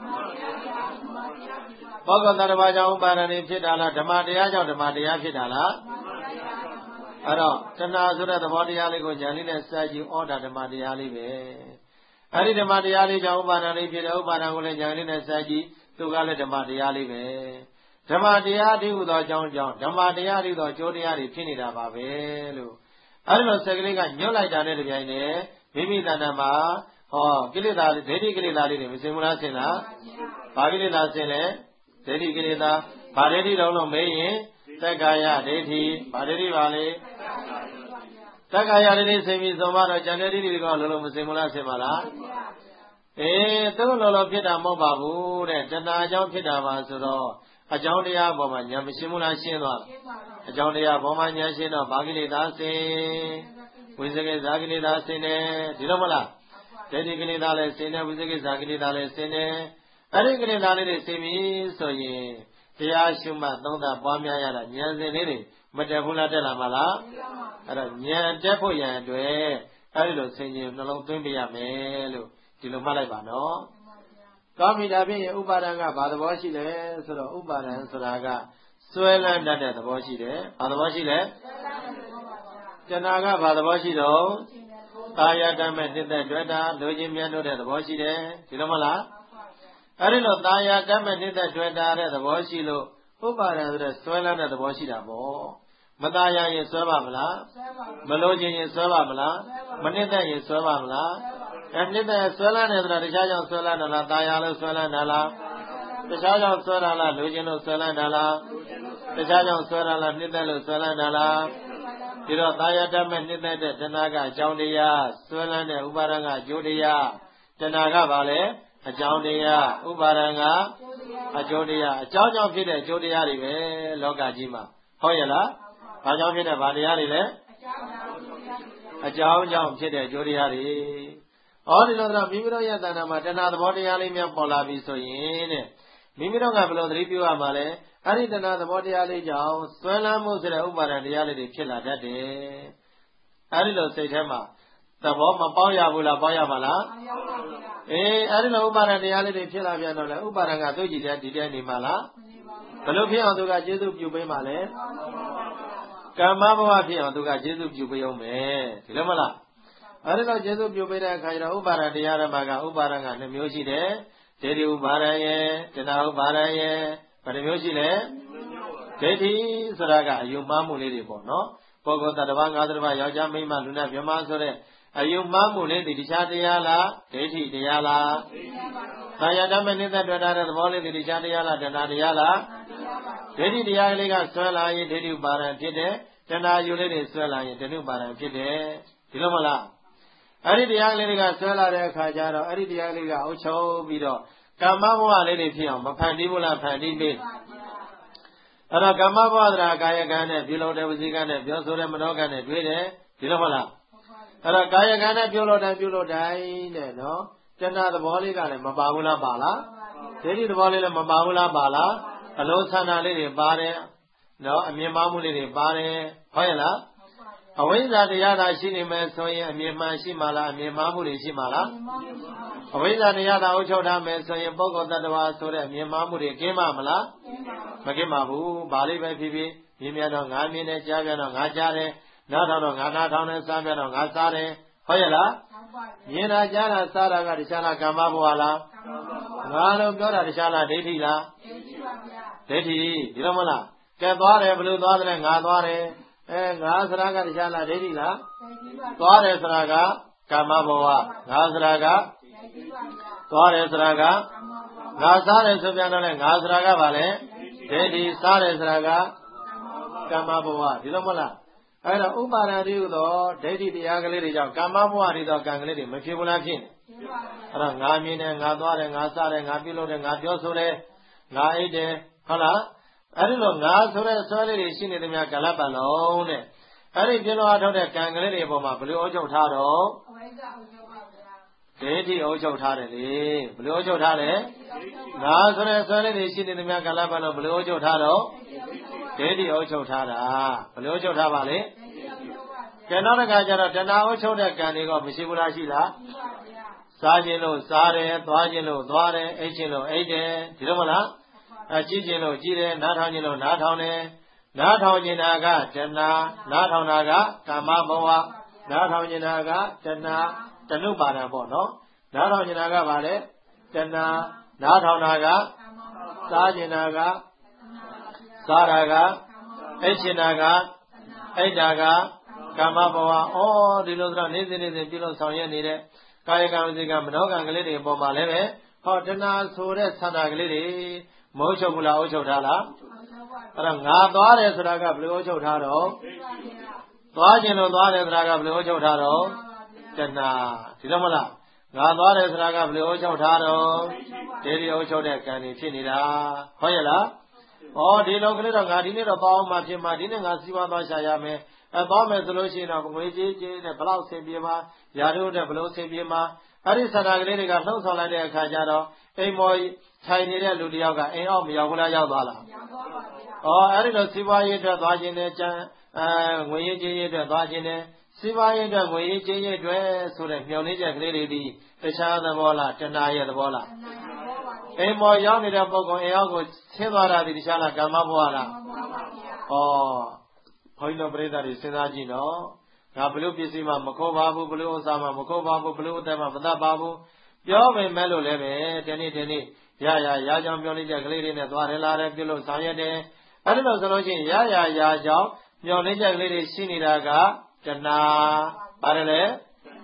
ပုဂ္ဂိုလ်တ attva ကြောင့်ဥပါဒံနေဖြစ်တာလားဓမ္မတရားကြောင့်ဓမ္မတရားဖြစ်တာလားအဲ့တော့တဏှာဆိုတဲ့သဘောတရားလေးကိုဉာဏ်လေးနဲ့စကြည့်ဩဒါဓမ္မတရားလေးပဲအဲ့ဒီဓမ္မတရားလေးကြောင့်ဥပါဒံလေးဖြစ်တယ်ဥပါဒံကိုလည်းဉာဏ်လေးနဲ့စကြည့်သူကလည်းဓမ္မတရားလေးပဲဓမ္မတရားတိဟုသောအကြောင်းကြောင့်ဓမ္မတရားတိသောအကျိုးတရားတွေဖြစ်နေတာပါပဲလို့အဲ့ဒီလိုစက်ကလေးကညွတ်လိုက်တာနဲ့တပြိုင်တည်းမိမိတဏ္ဍာမှာဟောကိလေသာဒိဋ္ဌိကိလေသာလေးတွေမစင်ဘူးလားစင်လားဘာကိလေသာစင်လဲဒိဋ္ဌိကိလေသာဘာဒိဋ္ဌိလုံးလုံးမေးရင်သက္ကာယဒိဋ္ဌိဘာဒိဋ္ဌိပါလဲသက္ကာယဒိဋ္ဌိစင်ပြီဆိုမှတော့ဉာဏ်ဒိဋ္ဌိတွေကလုံးလုံးမစင်ဘူးလားစင်ပါလားအေးသူ့လိုလိုဖြစ်တာမဟုတ်ပါဘူးတဲ့တဏှာကြောင့်ဖြစ်တာပါဆိုတော့အကြောင်းတရားပေါ်မှာဉာဏ်မရှင်းဘူးလားရှင်းသွားအကြောင်းတရားပေါ်မှာဉာဏ်ရှင်းတော့ဘာကိလေသာစင်ဝိသေကိစ္စကိလေသာစင်တယ်ဒီလိုမလားဒိဋ္ဌိကိလေသာလည်းစင်တယ်ဝိသေကိစ္စကိလေသာလည်းစင်တယ်အဲ့ဒီကိလေသာလေးတွေစင်ပြီဆိုရင်တရားရှုမှတ်သုံးသပ်ပွားများရတာဉာဏ်စဉ်လေးတွေမတက်ဘူးလားတက်လာမလားအဲ့တော့ဉာဏ်တက်ဖို့ရန်အတွက်အဲ့ဒီလိုဆင်ခြင်နှလုံးသွင်းပြရမယ်လို့ဒီလိုမှတ်လိုက်ပါနော်ကောင်းပြီဒါဖြင့်ဥပါဒံကဘာသဘောရှိလဲဆိုတော့ဥပါဒံဆိုတာကစွဲလန်းတတ်တဲ့သဘောရှိတယ်ဘာသဘောရှိလဲတဏှာကဘာသဘောရှိတော့ကာယတမဲ့နှစ်သက်တွေ့တာလူချင်းမြတ်တို့တဲ့သဘောရှိတယ်ဒီလိုမလားအဲ့ဒီလိုကာယတမဲ့နှစ်သက်တွေ့တာတဲ့သဘောရှိလို့ဥပါဒံဆိုတဲ့စွဲလန်းတဲ့သဘောရှိတာပေါ့မသားရရင်စွဲပါမလားမလို့ခြင်းရင်စွဲပါမလားမနှစ်သက်ရင်စွဲပါမလားအဲ့နှစ်သက်ဆွဲလန်းနေတယ်တခြားကြောင့်ဆွဲလန်းတာလားတာယာလို့ဆွဲလန်းတာလားတခြားကြောင့်ဆွဲတာလားလူချင်းလို့ဆွဲလန်းတာလားတခြားကြောင့်ဆွဲတာလားနှစ်သက်လို့ဆွဲလန်းတာလားဒီတော့တာယာတတ်မဲ့နှစ်သက်တဲ့တဏှာကအကြောင်းတရားဆွဲလန်းတဲ့ဥပါဒံကအကျိုးတရားတဏှာကဘာလဲအကြောင်းတရားဥပါဒံကအကျိုးတရားအကြောင်းကြောင့်ဖြစ်တဲ့အကျိုးတရားတွေပဲလောကကြီးမှာဟုတ်ရဲ့လားဘာကြောင့်ဖြစ်တဲ့ဘာတရားတွေလဲအကြောင်းကြောင့်ဖြစ်တဲ့အကျိုးတရားတွေဩဒီလိုတော့မိမိတို့ရဲ့တဏ္ဍာမှာတဏှာသဘောတရားလေးများပေါ်လာပြီဆိုရင်တဲ့မိမိတို့ကဘယ်လိုသတိပြုရမှာလဲအဲ့ဒီတဏှာသဘောတရားလေးကြောင့်ဆွဲလန်းမှုဆိုတဲ့ဥပါဒံတရားလေးတွေဖြစ်လာတတ်တယ်အဲ့ဒီလိုစိတ်ထဲမှာသဘောမပေါက်ရဘူးလားပေါက်ရမှာလားအေးအဲ့ဒီလိုဥပါဒံတရားလေးတွေဖြစ်လာပြန်တော့လေဥပါဒံကသိကြည့်တဲ့ဒီတဲ့နေမှာလားဘယ်လိုဖြစ်အောင်သူကကျေစုပြုပေးမှာလဲကမ္မဘဝဖြစ်အောင်သူကကျေစုပြုပေးအောင်မယ်ဒီလိုမလားအဲ့ဒီတော့ကျေစုပြုပေးတဲ့အခါကျတော့ဥပါဒံတရားဓမ္မကဥပါဒံကနှစ်မျိုးရှိတယ်ဒိဋ္ဌိဥပါဒံရဲ့တဏှာဥပါဒံရဲ့ဘယ်နှမျိုးရှိလဲဒိဋ္ဌိဆိုတာကအယုံမှားမှုလေးတွေပေါ့နော်ပုဂ္ဂိုလ်တ attva ငါး attva ယောက်ျားမိန်းမလူနဲ့မြမဆိုတဲ့အယုံမှားမှုလေးတွေတရားတရားလားဒိဋ္ဌိတရားလားသာယတမနိသက်တွေ့တာတဲ့သဘောလေးတွေတရားတရားလားတဏှာတရားလားဒိဋ္ဌိတရားလေးကဆွဲလာရင်ဒိဋ္ဌိဥပါဒံဖြစ်တယ်တဏှာယူလေးတွေဆွဲလာရင်တဏှုပါဒံဖြစ်တယ်ဒီလိုမလားအဲ့ဒီတရားလေးတွေကဆွဲလာတဲ့အခါကျတော့အဲ့ဒီတရားလေးကအုပ်ချုပ်ပြီးတော့ကာမဘဝလေးတွေဖြစ်အောင်မဖန်တီးဘူးလားဖန်တီးပေးအဲ့တော့ကာမဘဝတရားကာယကံနဲ့ပြုလုပ်တဲ့ဝစီကံနဲ့ပြောဆိုတဲ့မနောကံနဲ့တွေ့တယ်ဒီလိုမလားအဲ့တော့ကာယကံနဲ့ပြုလုပ်တိုင်းပြုလုပ်တိုင်းတဲ့နော်တဏှာသဘောလေးကလည်းမပါဘူးလားပါလားဒိဋ္ဌိသဘောလေးလည်းမပါဘူးလားပါလားအလုံးဆန္ဒလေးတွေပါတယ်နော်အမြင်မှားမှုလေးတွေပါတယ်ဟုတ်ရဲ့လားအဝိဇ္ဇာတရားသာရှိနေမယ်ဆိုရင်အမြင်မှန်ရှိမှလားအမြင်မှားမှုတွေရှိမှလားအဝိဇ္ဇာတရားသာအုပ်ချုပ်ထားမယ်ဆိုရင်ပုဂ္ဂိုလ်တ attva ဆိုတဲ့အမြင်မှားမှုတွေကင်းပါမလားမကင်းပါဘူးဘာလေးပဲဖြစ်ဖြစ်မြင်မြန်တော့ငါမြင်တယ်ကြားပြန်တော့ငါကြားတယ်နားထောင်တော့ငါနားထောင်တယ်စားပြန်တော့ငါစားတယ်ဟုတ်ရဲ့လားမြင်တာကြားတာစားတာကတခြားလားကမ္မဘဝလားငါတို့ပြောတာတခြားလားဒိဋ္ဌိလားဒိဋ္ဌိဒီလိုမလားကဲသွားတယ်ဘယ်လိုသွားတယ်ငါသွားတယ်အဲငါစရာကတခြားလားဒိဋ္ဌိလားသွားတယ်စရာကကမ္မဘဝငါစရာကသွားတယ်စရာကငါစားတယ်ဆိုပြန်တော့လေငါစရာကဘာလဲဒိဋ္ဌိစားတယ်စရာကကမ္မဘဝဒီလိုမလားအဲ့တော့ဥပါဒံတွေဟူသောဒိဋ္ဌိတရားကလေးတွေကြောင့်ကမ္မဘဝတွေသောကံကလေးတွေမဖြစ်ဘူးလားဖြစ်နေအဲ့တော့ငါမြင်တယ်ငါသွားတယ်ငါစားတယ်ငါပြုလုပ်တယ်ငါပြောဆိုတယ်ငါအိတ်တယ်ဟုတ်လားအဲ့ဒီလိုငါဆိုတဲ့ဆွဲလေးတွေရှိနေတယ်များကလပ်ပါလုံးတဲ့အဲ့ဒီပြလို့အထောက်တဲ့ကံကလေးတွေအပေါ်မှာဘယ်လိုအုပ်ချုပ်ထားတော့ဒိဋ္ဌိအုပ်ချုပ်ထားတယ်လေဘယ်လိုအုပ်ချုပ်ထားလဲငါဆိုတဲ့ဆွဲလေးတွေရှိနေတယ်များကလပ်ပါလုံးဘယ်လိုအုပ်ချုပ်ထားတော့ဒိဋ္ဌိအုပ်ချုပ်ထားတာဘယ်လိုအုပ်ချုပ်ထားပါလဲကျန်တော့တခါကျတော့တဏှာအုပ်ချုပ်တဲ့ကံတွေကမရှိဘူးလားရှိလားစားခြင်းလို့စားတယ်သွားခြင်းလို့သွားတယ်အိတ်ခြင်းလို့အိတ်တယ်ဒီလိုမလားအကြည့်ခြင်းလို့ကြည့်တယ်နားထောင်ခြင်းလို့နားထောင်တယ်နားထောင်ခြင်းနာကတဏှာနားထောင်တာကကာမဘဝနားထောင်ခြင်းနာကတဏှာတဏှုပါဒံပေါ့နော်နားထောင်ခြင်းနာကဘာလဲတဏှာနားထောင်တာကစားခြင်းနာကစားတာကအိတ်ခြင်းနာကအိတ်တာကကာမဘဝဩဒီလိုဆိုတော့နေ့စဉ်နေ့စဉ်ပြုလို့ဆောင်ရွက်နေတဲ့ကာယကံဝစီကံမနောကံကလေးတွေအပေါ်မှာလည်းပဲဟောတဏှာဆိုတဲ့ဆန္ဒကလေးတွေမဟုတ်ချုပ်ဘူးလားအုပ်ချုပ်ထားလားအဲ့တော့ငါသွားတယ်ဆိုတာကဘယ်လိုအုပ်ချုပ်ထားတော့သွားခြင်းလို့သွားတယ်ဆိုတာကဘယ်လိုအုပ်ချုပ်ထားတော့တဏှာဒီလိုမလားငါသွားတယ်ဆိုတာကဘယ်လိုအုပ်ချုပ်ထားတော့ဒိဋ္ဌိအုပ်ချုပ်တဲ့ကံတွေဖြစ်နေတာဟုတ်ရဲ့လားဩဒီလိုကလေးတော့ငါဒီနေ့တော့သွားအောင်မှဖြစ်မှာဒီနေ့ငါစီးပွားသွားရှာရမယ်အဲသွားမယ်ဆိုလို့ရှိရင်တော့ငွေကြေးကြေးနဲ့ဘလောက်ဆင်ပြေမှာယာတို့နဲ့ဘလို့ဆင်ပြေမှာအဲ့ဒီဆန္ဒကလေးတွေကလှုပ်ဆောင်လိုက်တဲ့အခါကျတော့အိမ်မော်ထိုင်နေတဲ့လူတယောက်ကအိမ်အောက်မရောက်ဘူးလားရောက်သွားလားရောက်သွားပါဗျာဩအဲ့ဒီလိုစီးပွားရေးအတွက်သွားခြင်းနဲ့ကျန်အဲငွေရေးကြေးရေးအတွက်သွားခြင်းနဲ့စီးပွားရေးအတွက်ငွေရေးကြေးရေးအတွက်ဆိုတဲ့မျှော်လင့်ချက်ကလေးတွေဒီတခြားသဘောလားတဏှာရဲ့သဘောလားအိမ်မော်ရောက်နေတဲ့ပုဂ္ဂိုလ်အိမ်အောက်ကိုဆင်းသွားတာဒီတခြားလားကာမဘဝလားဩဘုန်းကြီးတို့ပြိဿတွေစဉ်းစားကြည့်နော်ငါဘလို့ပစ္စည်းမှမခေါ်ပါဘူးဘလို့ဥစ္စာမှမခေါ်ပါဘူးဘလို့အသက်မှမတတ်ပါဘူးပြောပေမဲ့လို့လည်းပဲဒီနေ့ဒီနေ့ရရရကြောင်ပြောနေကြကလေးတွေနဲ့သွားတယ်လာတယ်ပြုလို့ဆောင်ရတယ်အဲ့ဒီလိုဆိုလို့ရှိရင်ရရရကြောင်မျောနေကြကလေးတွေရှိနေတာကတဏှာပါတယ်လေ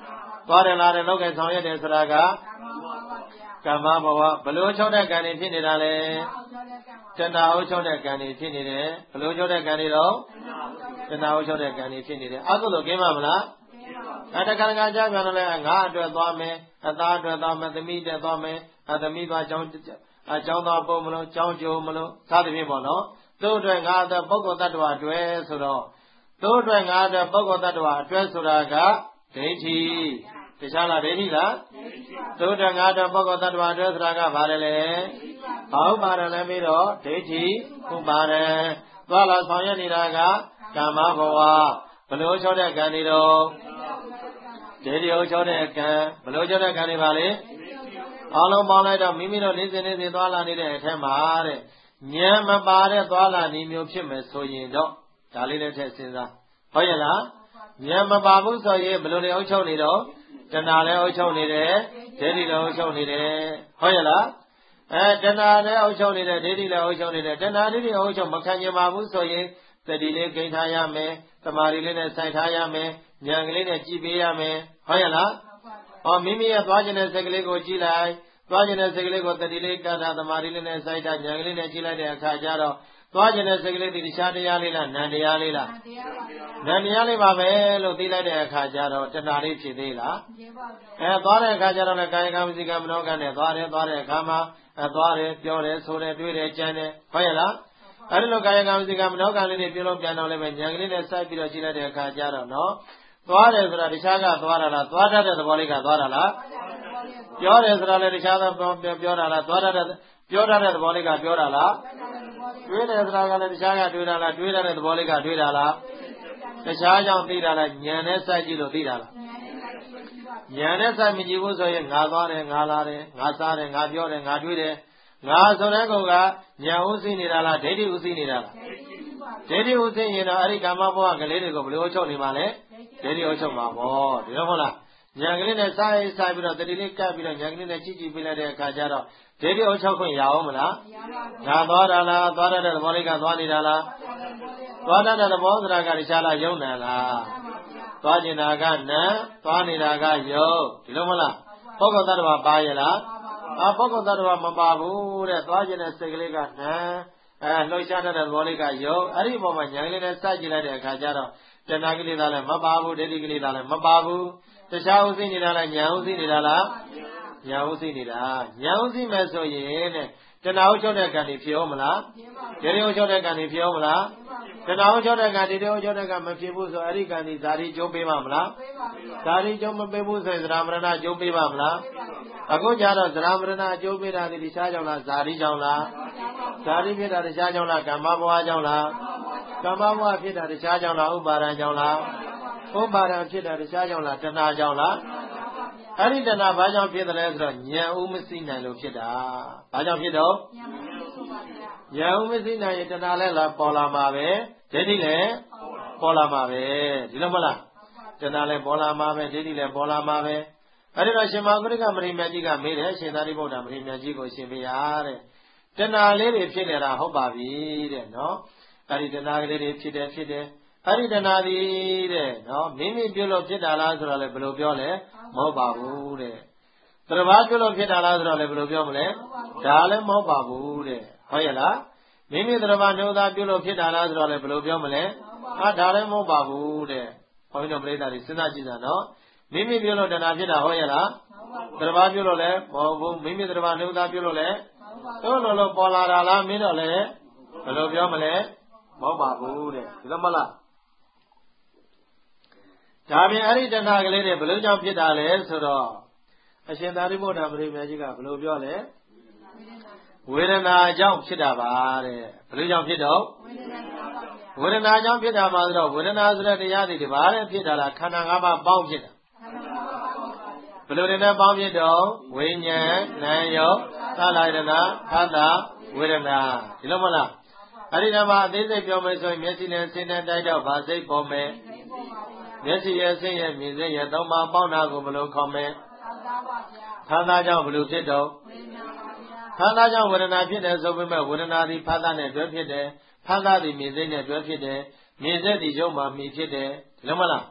သွားတယ်လာတယ်လောက်ကဆောင်ရတယ်ဆိုတာကကမ္မဘဝဘလို့ချုပ်တဲ့ကံတွေဖြစ်နေတာလေတဏှာဥချုပ်တဲ့ကံတွေဖြစ်နေတယ်ဘလို့ချုပ်တဲ့ကံတွေတော့တဏှာဥချုပ်တဲ့ကံတွေဖြစ်နေတယ်အကုသိုလ်ကင်းပါမလားအတက္ကရကကြပြန်တော့လေငါအတွက်သွားမယ်အသားအတွက်သွားမယ်သမီးအတွက်သွားမယ်အသမီးသွားကြောင်းအကြောင်းသွားပုံမလို့ကြောင်းကြိုမလို့စသဖြင့်ပေါ့နော်သူ့အတွက်ငါအတွက်ပုဂ္ဂိုလ်တ attva အတွက်ဆိုတော့သူ့အတွက်ငါအတွက်ပုဂ္ဂိုလ်တ attva အတွက်ဆိုတာကဒိဋ္ဌိတခြားလားဒိဋ္ဌိလားသူ့အတွက်ငါအတွက်ပုဂ္ဂိုလ်တ attva အတွက်ဆိုတာကဘာလဲလဲဘာဥပါဒလဲပြီးတော့ဒိဋ္ဌိဥပါဒသွားလာဆောင်ရွက်နေတာကကာမဘဝဘလို့ချောတဲ့ကံတွေတော့ဒိဋ္ဌိဥချောတဲ့ကံဘလို့ချောတဲ့ကံတွေပါလေအလုံးပေါင်းလိုက်တော့မိမိတို့နေ့စဉ်နေ့စဉ်သွားလာနေတဲ့အထက်မှာတဲ့ဉာဏ်မပါတဲ့သွားလာနေမျိုးဖြစ်မယ်ဆိုရင်တော့ဒါလေးလည်းထည့်စဉ်းစားဟုတ်ရဲ့လားဉာဏ်မပါဘူးဆိုရင်ဘယ်လိုလဲအုပ်ချုပ်နေတော့တဏှာလည်းအုပ်ချုပ်နေတယ်ဒိဋ္ဌိလည်းအုပ်ချုပ်နေတယ်ဟုတ်ရဲ့လားအဲတဏှာလည်းအုပ်ချုပ်နေတယ်ဒိဋ္ဌိလည်းအုပ်ချုပ်နေတယ်တဏှာဒိဋ္ဌိအုပ်ချုပ်မခံကျင်ပါဘူးဆိုရင်သတိလေးဂိမ်းထားရမယ်သမာဓိလေးနဲ့စိုက်ထားရမယ်ဉာဏ်ကလေးနဲ့ကြည့်ပေးရမယ်ဟုတ်ရဲ့လားဟောမိမိရဲ့သွားခြင်းတဲ့စိတ်ကလေးကိုကြည့်လိုက်သွားခြင်းတဲ့စိတ်ကလေးကိုတတိလေးကတာသမာဓိလေးနဲ့စိုက်တာဉာဏ်ကလေးနဲ့ကြည့်လိုက်တဲ့အခါကျတော့သွားခြင်းတဲ့စိတ်ကလေးဒီတရားတရားလေးလားနံတရားလေးလားနံတရားလေးပါပဲလို့သိလိုက်တဲ့အခါကျတော့တဏှာလေးဖြစ်သေးလားအဲသွားတဲ့အခါကျတော့လည်းကာယကံဝစီကံမနောကံနဲ့သွားတယ်သွားတဲ့အခါမှာအဲသွားတယ်ပြောတယ်ဆိုတယ်တွေးတယ်ကြမ်းတယ်ဟုတ်ရဲ့လားအဲဒီလိုကာယကံဝစီကံမနောကံလေးတွေပြုလို့ပြန်တော့လည်းပဲဉာဏ်ကလေးနဲ့စိုက်ပြီးတော့ကြည့်လိုက်တဲ့အခါကျတော့နော်သွားတယ်ဆိုတာတရားကသွားတာလားသွားတတ်တဲ့သဘောလေးကသွားတာလားပြောတယ်ဆိုတာလည်းတခြားသောပြောတာလားသွားတတ်တဲ့ပြောတတ်တဲ့သဘောလေးကပြောတာလားတွေးတယ်ဆိုတာကလည်းတခြားကတွေးတာလားတွေးတတ်တဲ့သဘောလေးကတွေးတာလားတခြားကြောင့်သိတာလားဉာဏ်နဲ့စိုက်ကြည့်လို့သိတာလားဉာဏ်နဲ့စိုက်မကြည့်ဘူးဆိုရင်ငါသွားတယ်ငါလာတယ်ငါစားတယ်ငါပြောတယ်ငါတွေးတယ်ငါဆိုတဲ့ကောင်ကဉာဏ်ဥသိနေတာလားဒိဋ္ဌိဥသိနေတာလားဒိဋ္ဌိဥသိရင်တော့အဲ့ဒီကာမဘဝကလေးတွေကိုဘယ်လိုချုပ်နေမှာလဲဒိဋ္ဌိဥချုပ်မှာပေါ့ဒီလိုမဟုတ်လားဉာဏ်ကလေးနဲ့စိုက်စိုက်ပြီးတော့တတိလေးကပ်ပြီးတော့ဉာဏ်ကလေးနဲ့ကြည့်ကြည့်ပြလိုက်တဲ့အခါကျတော့ဒိဋ္ဌိဥချုပ်ခွင့်ရအောင်မလားငါသွားတာလားသွားတတ်တဲ့သဘောလေးကသွားနေတာလားသွားတတ်တဲ့သဘောဆိုတာကတခြားလားယုံနာလားသွားကျင်တာကနံသွားနေတာကယုံဒီလိုမလားပုဂ္ဂိုလ်တ attva ပါရဲ့လားအာပုဂ္ဂိုလ်တ attva မပါဘူးတဲ့သွားကျင်တဲ့စိတ်ကလေးကနံအဲလှုပ်ရှားတတ်တဲ့သဘောလေးကယုံအဲ့ဒီပုံမှာဉာဏ်ကလေးနဲ့စိုက်ကြည့်လိုက်တဲ့အခါကျတော့တဏှာကလေးသားလည်းမပါဘူးဒိဋ္ဌိကလေးသားလည်းမပါဘူးတခြားဥသိနေတာလားဉာဏ်ဥသိနေတာလားဉာဏ်ဥသိနေတာဉာဏ်ဥသိမဲ့ဆိုရင်တဲ့တဏှာဥချုပ်တဲ့ကံတွေဖြစ်အောင်မလားဒိဋ္ဌိဥချုပ်တဲ့ကံတွေဖြစ်အောင်မလားတဏှာဥချုပ်တဲ့ကံဒိဋ္ဌိဥချုပ်တဲ့ကံမဖြစ်ဘူးဆိုအဲ့ဒီကံဒီဇာတိကျုံးပေးပါမလားဇာတိကျုံးမပေးဘူးဆိုရင်သရမရဏကျုံးပေးပါမလားအခုကြတော့သရမရဏကျုံးပေးတာဒီတခြားကြောင့်လားဇာတိကြောင့်လားဇာတိဖြစ်တာတခြားကြောင့်လားကမ္မဘဝကြောင့်လားကမ္မဘဝဖြစ်တာတခြားကြောင့်လားဥပါဒံကြောင့်လားဥပါဒံဖြစ်တာတခြားကြောင့်လားတဏှာကြောင့်လားအဲ့ဒီတဏှာဘာကြောင့်ဖြစ်တယ်လဲဆိုတော့ဉာဏ်ဥမသိနိုင်လို့ဖြစ်တာဘာကြောင့်ဖြစ်တော့ဉာဏ်ဥမသိနိုင်ရင်တဏှာလည်းလာပေါ်လာမှာပဲဒိဋ္ဌိလည်းပေါ်လာမှာပဲဒီလိုမလားတဏှာလည်းပေါ်လာမှာပဲဒိဋ္ဌိလည်းပေါ်လာမှာပဲအဲ့ဒီတော့ရှင်မောဂရိကမထေရမြတ်ကြီးကမေးတယ်ရှင်သာရိပုတ္တရာမထေရမြတ်ကြီးကိုရှင်ဖေရတဲ့တဏှာလေးတွေဖြစ်နေတာဟုတ်ပါပြီတဲ့နော်အဲ့ဒီတဏှာကလေးတွေဖြစ်တယ်ဖြစ်တယ်အဲ့ဒီတဏှာသည်တဲ့နော်မိမိပြုလို့ဖြစ်တာလားဆိုတော့လည်းဘယ်လိုပြောလဲမဟုတ်ပါဘူးတဲ့တရဘာပြုလို့ဖြစ်တာလားဆိုတော့လည်းဘယ်လိုပြောမလဲဒါလည်းမဟုတ်ပါဘူးတဲ့ဟုတ်ရဲ့လားမိမိတရဘာနှုတ်သားပြုလို့ဖြစ်တာလားဆိုတော့လည်းဘယ်လိုပြောမလဲအာဒါလည်းမဟုတ်ပါဘူးတဲ့ဘုန်းကြီးတို့ပြိဿတွေစဉ်းစားကြည့်တာနော်မိမိပြုလို့တဏှာဖြစ်တာဟုတ်ရဲ့လားတရဘာပြုလို့လည်းမဟုတ်ဘူးမိမိတရဘာနှုတ်သားပြုလို့လည်းတို့လိုလိုပေါ်လာတာလားမင်းတော့လည်းဘယ်လိုပြောမလဲမဟုတ်ပါဘူးတဲ့ဒီလိုမလားဒါပြင်အဲ့ဒီတဏှာကလေးတွေဘယ်လိုကြောင့်ဖြစ်တာလဲဆိုတော့အရှင်သာရိပုတ္တရာမထေရမြတ်ကြီးကဘယ်လိုပြောလဲဝေဒနာကြောင့်ဖြစ်တာပါတဲ့ဘယ်လိုကြောင့်ဖြစ်တော့ဝေဒနာကြောင့်ဖြစ်တာပါဆိုတော့ဝေဒနာဆိုတဲ့တရားတွေဒီဘာနဲ့ဖြစ်တာလားခန္ဓာ၅ပါးပေါင်းဖြစ်တာဘယ်လိုတွေနဲ့ပေါင်းဖြစ်တော့ဝိညာဉ်နာယုတ်သာလယနာဖတ်တာဝေဒနာဒီလိုမလားအဲ့ဒီမှာအသေးစိတ်ပြောမယ်ဆိုရင်မျက်စိနဲ့ဆင်းတဲ့တိုက်တော့ဗာစိတ်ပေါ်မယ်မျက်စိရဲ့ဆင်းရဲ့မြင်စိတ်ရဲ့သုံးပါးပေါင်းတာကိုဘယ်လိုခေါ်မလဲခန္ဓာကြောင့်ဘယ်လိုဖြစ်တော့ခန္ဓာကြောင့်ဝေဒနာဖြစ်တယ်ဆိုပေမဲ့ဝေဒနာသည်ဖတ်တာနဲ့တွဲဖြစ်တယ်ဖတ်တာသည်မြင်စိတ်နဲ့တွဲဖြစ်တယ်မြင်စိတ်သည်ရုပ်မှမိဖြစ်တယ်ဒီလိုမလား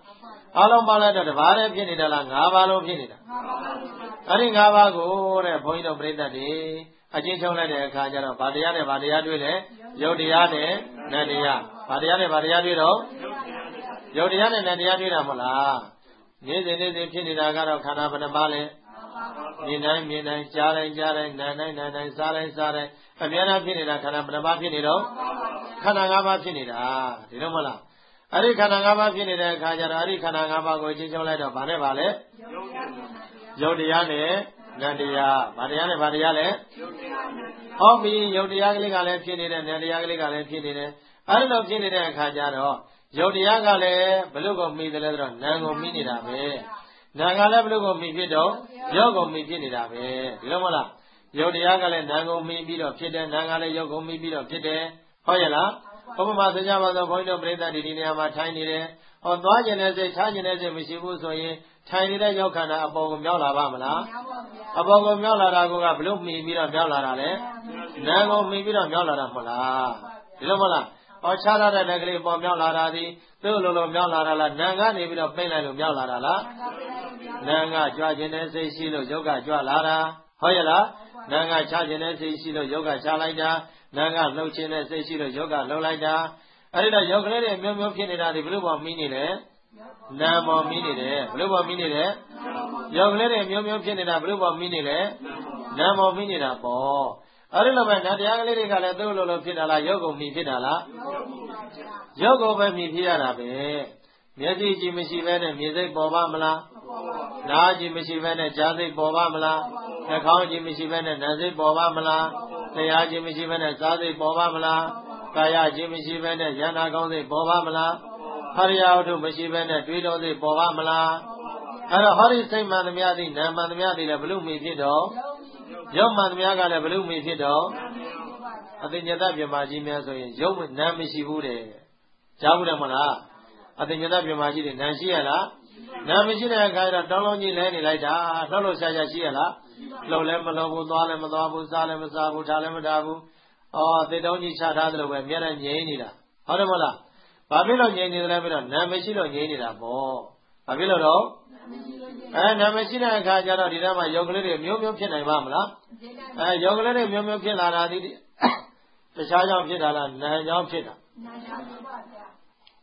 အားလုံးပေါင်းလိုက်တော့တပါးတည်းဖြစ်နေတာလားငါးပါးလုံးဖြစ်နေတာအဲ့ဒီငါးပါးကိုတဲ့ဘုန်းကြီးတို့ပြိဿတ်တွေအချင်းချုပ်လိုက်တဲ့အခါကျတော့ဗာတရားနဲ့ဗာတရားတွေ့တယ်ယုတ်တရားနဲ့နတ်တရားဗာတရားနဲ့ဗာတရားတွေ့တော့ယုတ်တရားနဲ့နတ်တရားတွေ့တာမဟုတ်လားနေ့စဉ်နေ့စဉ်ဖြစ်နေတာကတော့ခန္ဓာဘယ်နှပါးလဲမြင်တိုင်းမြင်တိုင်းကြားတိုင်းကြားတိုင်းနားတိုင်းနားတိုင်းစားတိုင်းစားတိုင်းအများအားဖြစ်နေတာခန္ဓာဘယ်နှပါးဖြစ်နေတော့ခန္ဓာ၅ပါးဖြစ်နေတာဒီလိုမဟုတ်လားအဲ့ဒီခန္ဓာ၅ပါးဖြစ်နေတဲ့အခါကျတော့အဲ့ဒီခန္ဓာ၅ပါးကိုချင်းချုပ်လိုက်တော့ဗာနဲ့ဗာလဲယုတ်တရားနဲ့နတ်တရားဗာတရားနဲ့ဗာတရားလဲဟောပြီယုတ်တရားကလေးကလည်းဖြစ်နေတယ်နတ်တရားကလေးကလည်းဖြစ်နေတယ်အဲ့ဒီလိုဖြစ်နေတဲ့အခါကျတော့ယုတ်တရားကလည်းဘလို့ကိုမိတယ်လဲဆိုတော့နာမ်ကိုမိနေတာပဲနာမ်ကလည်းဘလို့ကိုမိဖြစ်တော့ယောက်ကိုမိဖြစ်နေတာပဲဒီလိုမဟုတ်လားယုတ်တရားကလည်းနာမ်ကိုမိပြီးတော့ဖြစ်တယ်နာမ်ကလည်းယောက်ကိုမိပြီးတော့ဖြစ်တယ်ဟုတ်ရဲ့လားဥပမာဆိုကြပါတော့ဘုန်းကြီးတို့ပြိဿဒီဒီနေရာမှာထိုင်နေတယ်ဟောသွားကျင်တဲ့စိတ်ခြားကျင်တဲ့စိတ်မရှိဘူးဆိုရင်ထိုင်နေတဲ့ယောက်ခန္ဓာအပေါ်ကိုမြောက်လာပါမလားအပေါ်ကိုမြောက်လာတာကဘလို့မိပြီးတော့မြောက်လာတာလဲနာမ်ကိုမိပြီးတော့မြောက်လာတာမဟုတ်လားဒီလိုမဟုတ်လားဟောခြားလာတဲ့ကလေးပေါ်မြောက်လာတာဒီသူ့လိုလိုမြောက်လာတာလားနာမ်ကနေပြီးတော့ပိတ်လိုက်လို့မြောက်လာတာလားနာမ်ကကြွကျင်တဲ့စိတ်ရှိလို့ယောက်ကကြွလာတာဟုတ်ရဲ့လားနာမ်ကခြားကျင်တဲ့စိတ်ရှိလို့ယောက်ကခြားလိုက်တာနာမ်ကလှုပ်ခြင်းတဲ့စိတ်ရှိလို့ယောက်ကလှုပ်လိုက်တာအဲ့ဒီတော့ယောက်ကလေးတွေမျိုးမျိုးဖြစ်နေတာဒီဘလို့ပေါ်မိနေလဲနာမ်ပေါ်မိနေတယ်ဘလို့ပေါ်မိနေတယ်ယောက်ကလေးတွေမျိုးမျိုးဖြစ်နေတာဘလို့ပေါ်မိနေလဲနာမ်ပေါ်မိနေတာပေါ့အဲ့ဒီလိုပဲနတ်တရားကလေးတွေကလည်းသူ့လိုလိုဖြစ်တာလားယောက်ကိုမိဖြစ်တာလားယောက်ကိုပဲမိဖြစ်ရတာပဲမျက်စိကြည့်မရှိဘဲနဲ့မြင်စိတ်ပေါ်ပါမလားနားကြည့်မရှိဘဲနဲ့ကြားစိတ်ပေါ်ပါမလားနှာခေါင်းကြည့်မရှိဘဲနဲ့နားစိတ်ပေါ်ပါမလားတရားကြည့်မရှိဘဲနဲ့စားစိတ်ပေါ်ပါမလားကာယကြည့်မရှိဘဲနဲ့ယန္တာကောင်းစိတ်ပေါ်ပါမလားဟရိယဝတ္ထုမရှိဘဲနဲ့တွေးတော်စိတ်ပေါ်ပါမလားအဲ့တော့ဟောဒီစိတ်မှန်သမျှသည်နာမ်မှန်သမျှသည်လည်းဘလို့မိဖြစ်တော့ရုပ်မှန်သမျှကလည်းဘလို့မိဖြစ်တော့အသိဉာဏ်ပြမကြီးများဆိုရင်ရုပ်နာမ်မရှိဘူးတဲ့ကြားဘူးတယ်မလားအသိဉာဏ်ပြမကြီးတွေနာမ်ရှိရလားနာမ်မရှိတဲ့အခါကျတော့တောင်းလုံးကြီးလဲနေလိုက်တာလှုပ်လှုပ်ရှားရှားရှိရလားလှုပ်လည်းမလှုပ်ဘူးသွားလည်းမသွားဘူးစားလည်းမစားဘူးထားလည်းမထားဘူးအော်သေတောင်းကြီးချထားသလိုပဲအများနဲ့ငြိမ်းနေတာဟုတ်တယ်မလားဘာဖြစ်လို့ငြိမ်းနေသလဲပြီးတော့နာမ်မရှိလို့ငြိမ်းနေတာပေါ့ဘာဖြစ်လို့တော့အဲနာမ်မရှိတဲ့အခါကျတော့ဒီထဲမှာယောဂလေးတွေမျိုးမျိုးဖြစ်နိုင်ပါမလားအဲယောဂလေးတွေမျိုးမျိုးဖြစ်လာတာဒီတခြားကြောင့်ဖြစ်တာလားနာမ်ကြောင့်ဖြစ်တာနာမ်ကြောင့်ပါဗျာ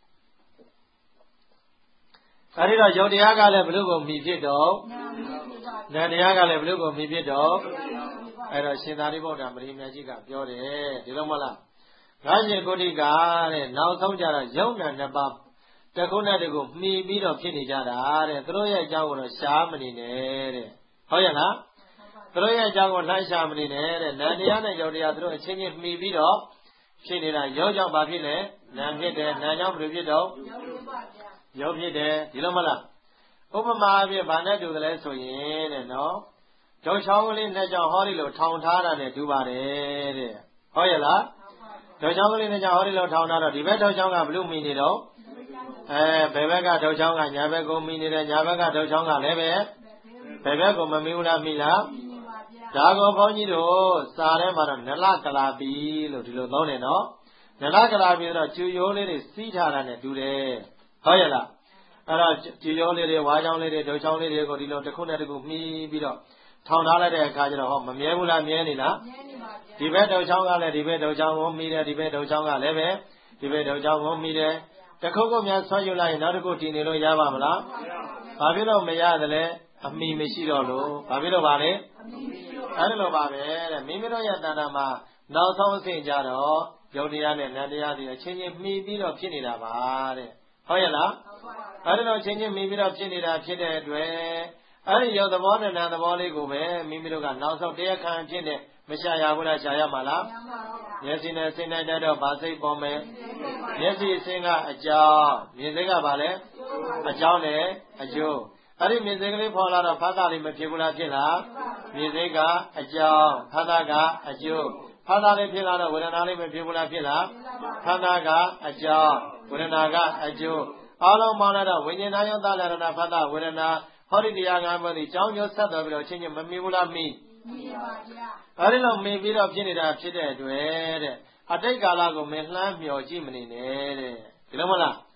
အဲဒီတော့ယုတ်တရားကလည်းဘလို့ကိုမိဖြစ်တော့နာမ်တရားကလည်းဘလို့ကိုမိဖြစ်တော့အဲ့တော့ရှင်သာရိပုတ္တရာမထေရမြတ်ကြီးကပြောတယ်ဒီလိုမလားငါးရှင်ကိုဋ္ဌိကတဲ့နောက်ဆုံးကြတော့ယုံနာနှစ်ပါးတခုနဲ့တခုမှီပြီးတော့ဖြစ်နေကြတာတဲ့သူတို့ရဲ့အကြောင်းကိုတော့ရှားမနေနဲ့တဲ့ဟုတ်ရဲ့လားသူတို့ရဲ့အကြောင်းကိုလှမ်းရှားမနေနဲ့တဲ့နာမ်တရားနဲ့ယုတ်တရားသူတို့အချင်းချင်းမှီပြီးတော့ဖြစ်နေတာယောကြောင့်ဘာဖြစ်လဲနာမ်ဖြစ်တယ်နာမ်ကြောင့်ဘယ်လိုဖြစ်တော့ယောဖြစ်တယ်ဒီလိုမလားဥပမာအဖြစ်ဗာနဲ့တူတယ်လဲဆိုရင်တဲ့နော်ဒုချောင်းကလေးနဲ့ကြောင့်ဟောဒီလိုထောင်ထားတာနဲ့တူပါတယ်တဲ့ဟုတ်ရဲ့လားဒုချောင်းကလေးနဲ့ကြောင့်ဟောဒီလိုထောင်ထားတော့ဒီဘက်ဒုချောင်းကဘလို့မိနေတော့အဲဘယ်ဘက်ကဒုချောင်းကညာဘက်ကိုမိနေတယ်ညာဘက်ကဒုချောင်းကလည်းပဲဘယ်ဘက်ကိုမမိဘူးလားမိလားဒါကိုဘုန်းကြီးတို့စာထဲမှာတော့နလကလာပီလို့ဒီလိုသုံးတယ်နော်နလကလာပီဆိုတော့ကျူရိုးလေးတွေစီးထားတာနဲ့တူတယ်ဟုတ်ရဲ့လားအဲ့တော့ကျူရိုးလေးတွေဝါးချောင်းလေးတွေဒုချောင်းလေးတွေကိုဒီလိုတစ်ခုနဲ့တစ်ခုမှီပြီးတော့ထောင်ထားလိုက်တဲ့အခါကျတော့ဟောမမြဲဘူးလားမြဲနေလားမြဲနေပါဗျာဒီဘက်ဒုချောင်းကလည်းဒီဘက်ဒုချောင်းကိုမှီတယ်ဒီဘက်ဒုချောင်းကလည်းပဲဒီဘက်ဒုချောင်းကိုမှီတယ်တစ်ခုခုများဆွဲယူလိုက်ရင်နောက်တစ်ခုတည်နေလို့ရပါမလားဘာဖြစ်လို့မရသလဲအမိမရှိတော့လို့ဘာဖြစ်လို့ပါလဲအမိမရှိတော့အဲ့လိုပါပဲတဲ့မိမိတို့ရဲ့တဏ္ဍာမှာနောက်ဆုံးအဆင့်ကြတော့ယုတ်တရားနဲ့နတ်တရားတွေအချင်းချင်းမှီပြီးတော့ဖြစ်နေတာပါတဲ့ဟုတ်ရဲ့လားအဲ့ဒီတော့ချင်းချင်းမှီပြီးတော့ဖြစ်နေတာဖြစ်တဲ့အတွက်အဲ့ဒီယုတ်သဘောနဲ့နာမ်သဘောလေးကိုပဲမိမိတို့ကနောက်ဆုံးတရားခံဖြစ်နေမရှာရဘူးလားရှာရမှာလားမျက်စိနဲ့စိတ်နဲ့တတ်တော့ဗာစိတ်ပေါ်မယ်မျက်စိအစင်းကအကြောင်းမြင်စိတ်ကဗာလဲအကြောင်းနဲ့အကျိုးအဲ့ဒီမြင်စိတ်ကလေးပေါ်လာတော့ဖတ်တာလေးမဖြစ်ဘူးလားဖြစ်လားမြင်စိတ်ကအကြောင်းဖတ်တာကအကျိုးဖတ်တာလေးဖြစ်လာတော့ဝေဒနာလေးမဖြစ်ဘူးလားဖြစ်လားဖတ်တာကအကြောင်းဝေဒနာကအကျိုးအားလုံးပေါင်းလိုက်တော့ဝိညာဉ်ယုံသလရဏဖတ်တာဝေဒနာဟောဒီတရားငါးပါးဒီကြောင်းကျိုးဆက်တော်ပြီးတော့ချင်းချင်းမမီဘူးလားမီမီပါဗျာအဲဒီလိုမီပြီးတော့ဖြစ်နေတာဖြစ်တဲ့အတွက်တဲ့အတိတ်ကာလကိုမင်းလှမ်းမျှော်ကြည့်မနေနဲ့တဲ့ဒီလိုမလား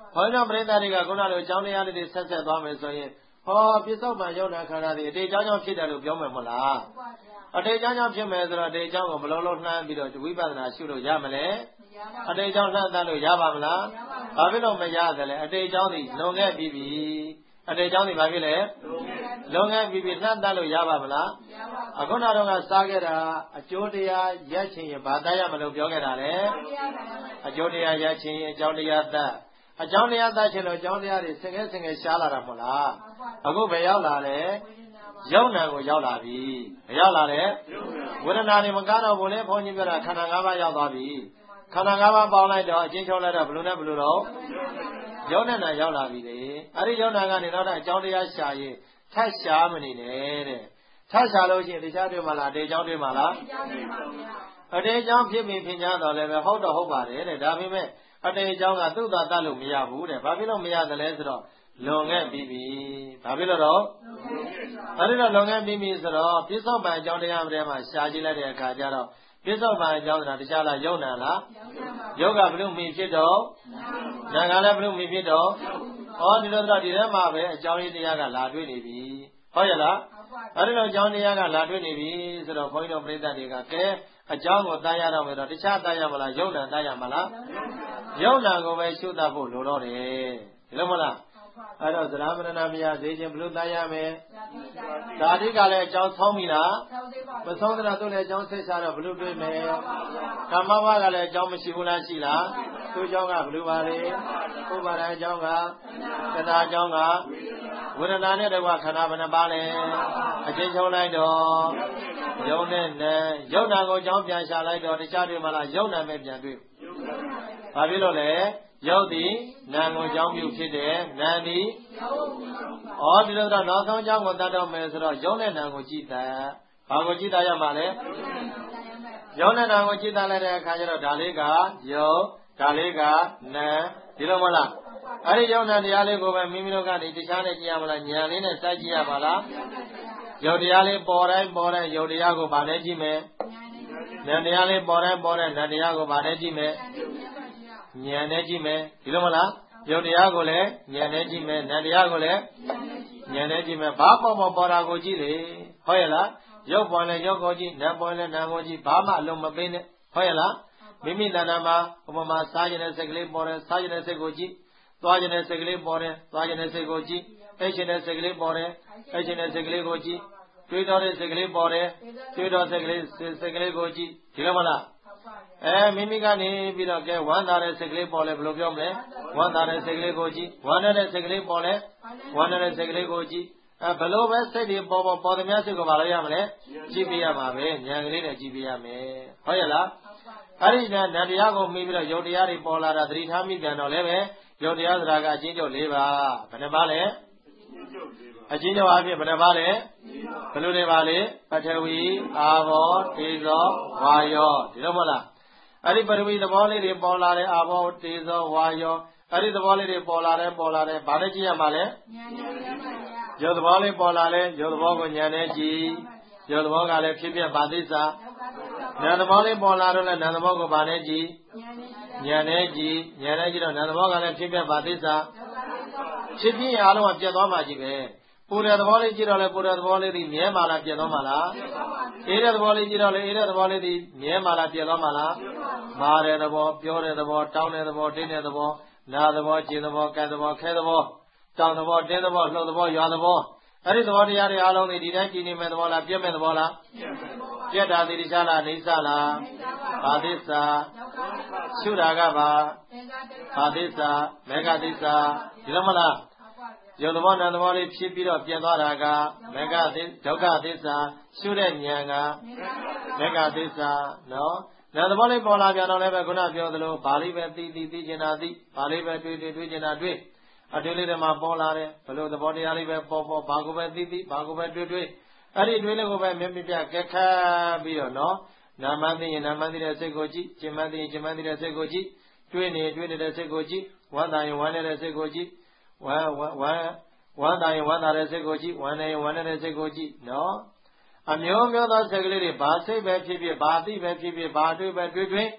ဘုန်းတော်ပရိသတ်တွေကခုနလိုအကြောင်းတရားလေးတွေဆက်ဆက်သွားမယ်ဆိုရင်ဟောပြစ္ဆုတ်ပံယုံနာခန္ဓာတွေအတေအကြောင်းကြောင့်ဖြစ်တယ်လို့ပြောမယ်မဟုတ်လားအတေအကြောင်းကြောင့်ဖြစ်မယ်ဆိုတော့အတေအကြောင်းကိုဘယ်လိုလုပ်နှမ်းပြီးတော့ဝိပဿနာရှုလို့ရမလဲအတေအကြောင်းလှမ်းတတ်လို့ရပါမလားဘာဖြစ်လို့မရတယ်လဲအတေအကြောင်းဒီလွန်ခဲ့ပြီးပြီအတေအကြောင်းဒီဘာဖြစ်လဲလွန်ခဲ့ပြီးပြီလှမ်းတတ်လို့ရပါမလားအခုနောက်တော့ကစားခဲ့တာအကျိုးတရားရက်ချင်ရင်ဘာတတ်ရမလို့ပြောခဲ့တာလဲအကျိုးတရားရက်ချင်ရင်အကြောင်းတရားတတ်အကြောင်းတရားတတ်ချင်လို့အကြောင်းတရားတွေဆင်ငယ်ဆင်ငယ်ရှားလာတာမဟုတ်လားအခုဘယ်ရောက်လာလဲယုံနာကိုရောက်လာပြီဘယ်ရောက်လာလဲဝေဒနာတွေမကားတော့ဘူးလေဘုန်းကြီးပြောတာခန္ဓာ၅ပါးရောက်သွားပြီခန္ဓာ၅ပါးပေါင်းလိုက်တော့အချင်းချုပ်လိုက်တော့ဘယ်လိုနဲ့ဘယ်လိုတော့ယုံနာရောက်လာပြီလေအဲ့ဒီယုံနာကနေနောက်တော့အကြောင်းတရားရှာရင်ထပ်ရှားမနေနဲ့တဲ့ထပ်ရှားလို့ရှိရင်တရားတွေမှာလားအတေအကြောင်းတွေမှာလားအတေအကြောင်းဖြစ်ပြီးဖြစ်ကြတော့လည်းပဲဟုတ်တော့ဟုတ်ပါတယ်တဲ့ဒါပေမဲ့အတေအကြောင်းကသူ့သာတတ်လို့မရဘူးတဲ့ဘာဖြစ်လို့မရတယ်လဲဆိုတော့လွန်ခဲ့ပြီးပြီဘာဖြစ်လို့တော့အဲ့ဒီတော့လွန်ခဲ့ပြီးပြီဆိုတော့ပြစ္ဆုတ်ပံအကြောင်းတရားတွေမှာရှားကြည့်လိုက်တဲ့အခါကျတော့ပြစ္ဆုတ်ပံအကြောင်းဆိုတာတရားလားယုံနာလားယုတ်ကဘုလို့မီဖြစ်တော့နာကလည်းဘုလို့မီဖြစ်တော့ဟောဒီလိုတော့ဒီထဲမှာပဲအကြောင်းရင်းတရားကလာတွေ့နေပြီဟုတ်ရဲ့လားအဲ့ဒီလိုအကြောင်းတရားကလာတွေ့နေပြီဆိုတော့ဘုန်းကြီးတို့ပြိဿတွေကကဲအကြောင်းကိုတန်းရတော့မယ်တော့တခြားတန်းရမလားယုံနာတန်းရမလားယုံနာကိုပဲရှုတတ်ဖို့လိုတော့တယ်ဒီလိုမလားအဲ့တော့သရမဏနာမရသေးခြင်းဘလို့တန်းရမယ်ဓာတိကလည်းအကြောင်းဆောင်းပြီလားမဆောင်းတဲ့တော့သူ့လည်းအကြောင်းဆက်ချတော့ဘလို့တွေ့မယ်ကမ္မဘကလည်းအကြောင်းမရှိဘူးလားရှိလားသူ့အကြောင်းကဘလို့ပါလေဥပါဒံအကြောင်းကသနာအကြောင်းကဝေဒနာနဲ့တကွခန္ဓာဘယ်နှပါလဲအချင်းချုပ်လိုက်တော့ယုံနဲ့နဲ့ယုံနာကိုအကြောင်းပြန်ရှာလိုက်တော့တခြားတွေမှလားယုံနာမဲ့ပြန်တွေ့ဘာဖြစ်လို့လဲယုတ်သည်နာကိုအကြောင်းပြုဖြစ်တယ်နာသည်ဩဒီလိုတော့နောက်ဆုံးအကြောင်းကိုတတ်တော့မယ်ဆိုတော့ယုံနဲ့နာကိုကြည်တာဘာကိုကြည်တာရမှာလဲယုံနဲ့နာကိုကြည်တာလိုက်တဲ့အခါကျတော့ဒါလေးကယုတ်ဒါလေးကနာဒီလိုမလားအဲ့ဒီယုံနာတရားလေးကိုပဲမိမိတို့ကနေတခြားနဲ့ကြည့်ရမလားညာလေးနဲ့စိုက်ကြည့်ရပါလားယုတ်တရားလေးပေါ်တိုင်းပေါ်တိုင်းယုတ်တရားကိုဗာနဲ့ကြည့်မယ်နာတရားလေးပေါ်တိုင်းပေါ်တိုင်းနာတရားကိုဗာနဲ့ကြည့်မယ်ဉာဏ်နဲ့ကြည့်မယ်ဒီလိုမလားယုတ်တရားကိုလည်းဉာဏ်နဲ့ကြည့်မယ်နတ်တရားကိုလည်းဉာဏ်နဲ့ကြည့်မယ်ဘာပေါ်ပေါ်ပေါ်တာကိုကြည့်လေဟုတ်ရဲ့လားယုတ်ပေါ်လည်းယုတ်ကိုကြည့်နတ်ပေါ်လည်းနတ်ကိုကြည့်ဘာမှအလုံးမပေးနဲ့ဟုတ်ရဲ့လားမိမိတဏ္ဍာမှာဥပမာစားခြင်းတဲ့စိတ်ကလေးပေါ်တယ်စားခြင်းတဲ့စိတ်ကိုကြည့်သွားခြင်းတဲ့စိတ်ကလေးပေါ်တယ်သွားခြင်းတဲ့စိတ်ကိုကြည့်အိတ်ခြင်းတဲ့စိတ်ကလေးပေါ်တယ်အိတ်ခြင်းတဲ့စိတ်ကလေးကိုကြည့်တွေးတော်တဲ့စိတ်ကလေးပေါ်တယ်တွေးတော်စိတ်ကလေးစိတ်ကလေးကိုကြည့်ဒီလိုမလားအဲမိမိကနေပြီးတော့ကဲဝမ်းသာတဲ့စိတ်ကလေးပေါ်လဲဘယ်လိုပြောမလဲဝမ်းသာတဲ့စိတ်ကလေးကိုကြည့်ဝမ်းတဲ့စိတ်ကလေးပေါ်လဲဝမ်းတဲ့စိတ်ကလေးကိုကြည့်အဲဘယ်လိုပဲစိတ်တွေပေါ်ပေါ်ပေါ်သမျှစိတ်ကိုမလုပ်ရမလဲကြည့်ပြရမှာပဲဉာဏ်ကလေးနဲ့ကြည့်ပြရမယ်ဟုတ်ရဲ့လားအဲ့ဒီနဲ့နတရားကိုမိပြီးတော့ယုတ်တရားတွေပေါ်လာတာသတိထားမိပြန်တော့လည်းပဲယုတ်တရားဆိုတာကအချင်းချုပ်၄ပါးဘယ်နှပါလဲအချင်းချုပ်အဖြစ်ဘယ်နှပါလဲဘယ်လိုတွေပါလဲပထဝီအာဘောတေဇောဝါယောဒီလိုမဟုတ်လားအဲ့ဒီပထဝီသဘောလေးတွေပေါ်လာတဲ့အာဘောတေဇောဝါယောအဲ့ဒီသဘောလေးတွေပေါ်လာတယ်ပေါ်လာတယ်ဘာနဲ့ကြည့်ရမှာလဲဉာဏ်နဲ့ကြည့်ရမှာဗျာယုတ်သဘောလေးပေါ်လာလဲယုတ်သဘောကိုဉာဏ်နဲ့ကြည့်ယုတ်သဘောကလည်းဖြစ်ဖြစ်ပါသစ္စာနာမ်သဘောလေးပေါ်လာတော့လဲနာမ်သဘောကိုဘာနဲ့ကြည့်ဉာဏ်နဲ့ကြည့်ဉာဏ်နဲ့ကြည့်တော့နာမ်သဘောကလည်းဖြစ်ဖြစ်ပါသစ္စာဖြစ်ဖြစ်အားလုံးကပြတ်သွားမှကြီးပဲပူတဲ့သဘောလေးကြည့်တော့လဲပူတဲ့သဘောလေးဒီမြဲမှလားပြတ်သွားမှလားအေးတဲ့သဘောလေးကြည့်တော့လဲအေးတဲ့သဘောလေးဒီမြဲမှလားပြတ်သွားမှလားမာတဲ့သဘောပြောတဲ့သဘောတောင်းတဲ့သဘောတင်းတဲ့သဘောနာသဘောကျင်သဘောကဲသဘောခဲသဘောတောင်းသဘောတင်းသဘောလှုပ်သဘောရွာသဘောအဲ့ဒီသဘောတရားတွေအားလုံးဒီတိုင်းကြည်နေမဲ့သဘောလားပြတ်မဲ့သဘောလားပြတ်တာတိတိကျလားအိဋ္ဌလားဘာသစ္စာရှုတာကဘာဘာသစ္စာမေဃသစ္စာဒီလိုမလားယုတ်သဘောနာသဘောလေးဖြစ်ပြီးတော့ပြတ်သွားတာကမေဃသစ္ဒုက္ခသစ္စာရှုတဲ့ဉာဏ်ကမေဃသစ္စာနော်နာသဘောလေးပေါ်လာပြန်တော့လည်းပဲခုနပြောသလိုဘာလေးပဲသိသိသိကျင်တာသိဘာလေးပဲတွေ့တွေ့တွေ့ကျင်တာတွေ့အတွေ့လေးတွေမှာပေါ်လာတယ်ဘလို့သဘောတရားလေးပဲပေါ်ပေါ်ဘာကိုပဲသိသိဘာကိုပဲတွေ့တွေ့အဲ့ဒီတွေ့လေးကိုပဲမြင်ပြပြကက်ခတ်ပြီးတော့နော်နာမသိရင်နာမသိတဲ့စိတ်ကိုကြည့်ကျင်မသိရင်ကျင်မသိတဲ့စိတ်ကိုကြည့်တွေ့နေတွေ့နေတဲ့စိတ်ကိုကြည့်ဝမ်းသာရင်ဝမ်းနေတဲ့စိတ်ကိုကြည့်ဝမ်းဝမ်းဝမ်းသာရင်ဝမ်းသာတဲ့စိတ်ကိုကြည့်ဝမ်းနေရင်ဝမ်းနေတဲ့စိတ်ကိုကြည့်နော်အမျိုးမျိုးသောစိတ်ကလေးတွေဘာစိတ်ပဲဖြစ်ဖြစ်ဘာသိပဲဖြစ်ဖြစ်ဘာတွေ့ပဲတွေ့တွေ့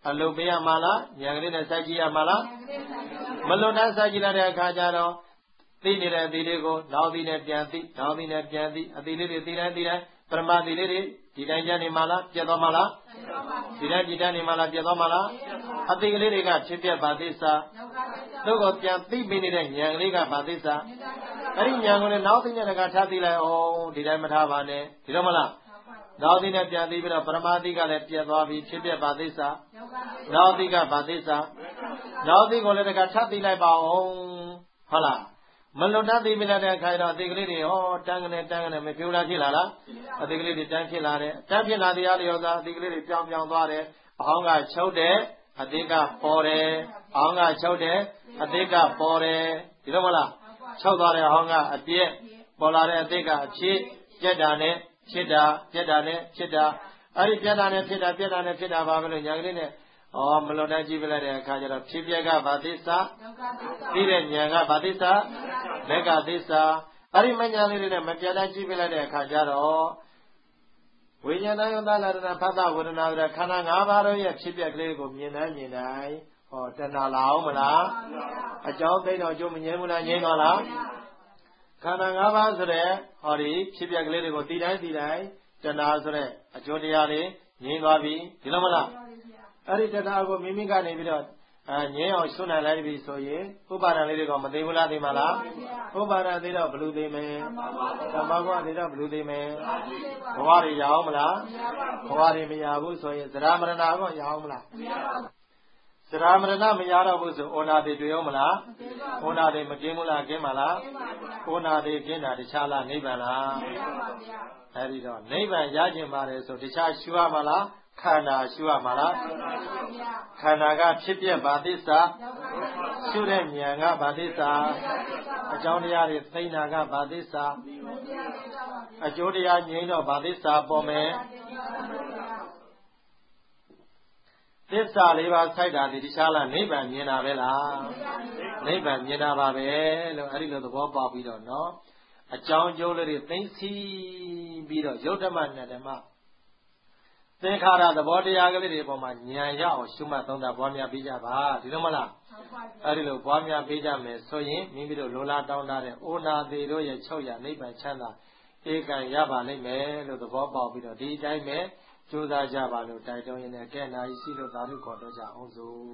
အလုပေးရမှာလားဉာဏ်ကလေးနဲ့စိုက်ကြည့်ရမှာလားမလွတ်တမ်းစိုက်ကြည့်တဲ့အခါကျတော့သိနေတဲ့အသီးလေးကိုနောက်သီးနဲ့ပြန်သိနောက်သီးနဲ့ပြန်သိအသီးလေးတွေသိတိုင်းသိတိုင်းပရမသီးလေးတွေဒီတိုင်းကျနေမှာလားပြတ်သွားမှာလားဒီတိုင်းဒီတိုင်းနေမှာလားပြတ်သွားမှာလားအသီးကလေးတွေကဖြစ်ပြပါသစ္စာတို့ကိုပြန်သိပြီးနေတဲ့ဉာဏ်ကလေးကပါသစ္စာအဲ့ဒီဉာဏ်ကိုလည်းနောက်သိတဲ့ကထားသိလိုက်အောင်ဒီတိုင်းမထားပါနဲ့ဒီတော့မလားနောက်သိနဲ့ပြန်သိပြီးတော့ပရမသီးကလည်းပြတ်သွားပြီဖြစ်ပြပါသစ္စာနောက်သီးကပါသစ္စာနောက်သီးကိုလည်းတကထပ်သိလိုက်ပါအောင်ဟုတ်လားမလွတ်တတ်သိပြီးတဲ့အခါကျတော့အသေးကလေးတွေဟောတန်းကနေတန်းကနေမဖြိုးလားဖြစ်လာလားအသေးကလေးတွေတန်းဖြစ်လာတယ်တန်းဖြစ်လာတရားလျော်သာအသေးကလေးတွေပြောင်းပြောင်းသွားတယ်အဟောင်းကချုပ်တယ်အသေးကပေါ်တယ်အဟောင်းကချုပ်တယ်အသေးကပေါ်တယ်ဒီလိုမလားချုပ်သွားတဲ့အဟောင်းကအပြည့်ပေါ်လာတဲ့အသေးကအဖြစ်ပြက်တာနဲ့ဖြစ်တာပြက်တာနဲ့ဖြစ်တာအဲ့ဒီပြက်တာနဲ့ဖြစ်တာပြက်တာနဲ့ဖြစ်တာပါပဲလို့ညာကလေးနဲ့ဩမလွတ်တတ်ကြည့်ပြလိုက်တဲ့အခါကျတော့ဖြစ်ပြက်ကဘာသစ္စာသိတဲ့ဉာဏ်ကဘာသစ္စာလက်ကသစ္စာအဲ့ဒီမဉာဏ်လေးတွေနဲ့မပြတ်တတ်ကြည့်ပြလိုက်တဲ့အခါကျတော့ဝိညာဏယုံသားလာရဏဖတ်တာဝေဒနာတွေခန္ဓာ၅ပါးရဲ့ဖြစ်ပြက်ကလေးကိုမြင်တိုင်းမြင်တိုင်းဟောတဏှာလာအောင်မလားအကြောင်းသိတော့အကျိုးမငြင်းဘူးလားငြင်းတော့လားခန္ဓာ၅ပါးဆိုတဲ့ဟောဒီဖြစ်ပြက်ကလေးတွေကိုသိတိုင်းသိတိုင်းတဏှာဆိုတဲ့အကျိုးတရားတွေငြင်းသွားပြီဒီလိုမလားအဲ့ဒီတရားကိုမိမိကနေပြီးတော့အဲငြင်းအောင်ရှုနိုင်လိုက်ပြီဆိုရင်ဥပါဒံလေးတွေကမသိဘူးလားသိမလားဥပါဒံသိတော့ဘလူသိမယ်သမ္မာဘဝသိတော့ဘလူသိမယ်ဘဝတွေရအောင်မလားဘဝတွေမရဘူးဆိုရင်သရမရဏကောရအောင်မလားသရမရဏမရတော့ဘူးဆိုဩနာတိတွေ့အောင်မလားဩနာတိမကင်းဘူးလားကင်းပါလားဩနာတိကင်းတာတခြားလားနိဗ္ဗာန်လားအဲ့ဒီတော့နိဗ္ဗာန်ရခြင်းပါတယ်ဆိုတခြားရှုရမှာလားခန္ဓာရှုရမှာလားခန္ဓာကဖြစ်ပြပါသစ္စာရှုတဲ့ဉာဏ်ကပါသစ္စာအကြောင်းတရားတွေသိနာကပါသစ္စာအကျိုးတရားငြိမ်းတော့ပါသစ္စာပေါ်မယ်သစ္စာလေးပါးစိုက်တာဒီတခြားလားနိဗ္ဗာန်မြင်တာပဲလားနိဗ္ဗာန်မြင်တာပါပဲလို့အဲ့ဒီလိုသဘောပေါက်ပြီးတော့နော်အကြောင်းကျိုးလေးတွေသိသိပြီးတော့ယုတ်ဓမ္မနဲ့ဓမ္မသင်္ခါရသဘောတရားကလေးတွေပေါ်မှာဉာဏ်ရအောင်ရှုမှတ်သုံးတာပွားများပေးကြပါဒီလိုမလားအဲ့ဒီလိုပွားများပေးကြမယ်ဆိုရင်မိမိတို့လိုလားတောင်းတတဲ့အိုနာသေးတို့ရဲ့ချုပ်ရနိဗ္ဗာန်ချမ်းသာဧကံရပါလိမ့်မယ်လို့သဘောပေါက်ပြီးတော့ဒီအတိုင်းပဲကြိုးစားကြပါလို့တိုက်တွန်းရင်းနဲ့ကဲနာရှိလို့သာဓုခေါ်တော့ကြအောင်စို့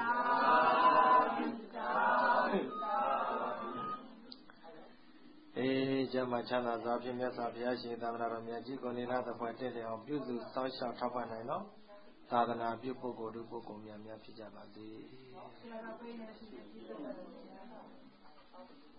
အေးကျမ်းမှာချမ်းသာစွာဖြင့်မြတ်စွာဘုရားရှင်သာသနာတော်မြတ်ကြီးကိုနေလာတဲ့ဘွယ်တည့်တယ်အောင်ပြုစုစောင့်ရှောက်ထောက်ပံ့နိုင်တော့သာသနာပြုပုဂ္ဂိုလ်တို့ပုဂ္ဂိုလ်များများဖြစ်ကြပါစေ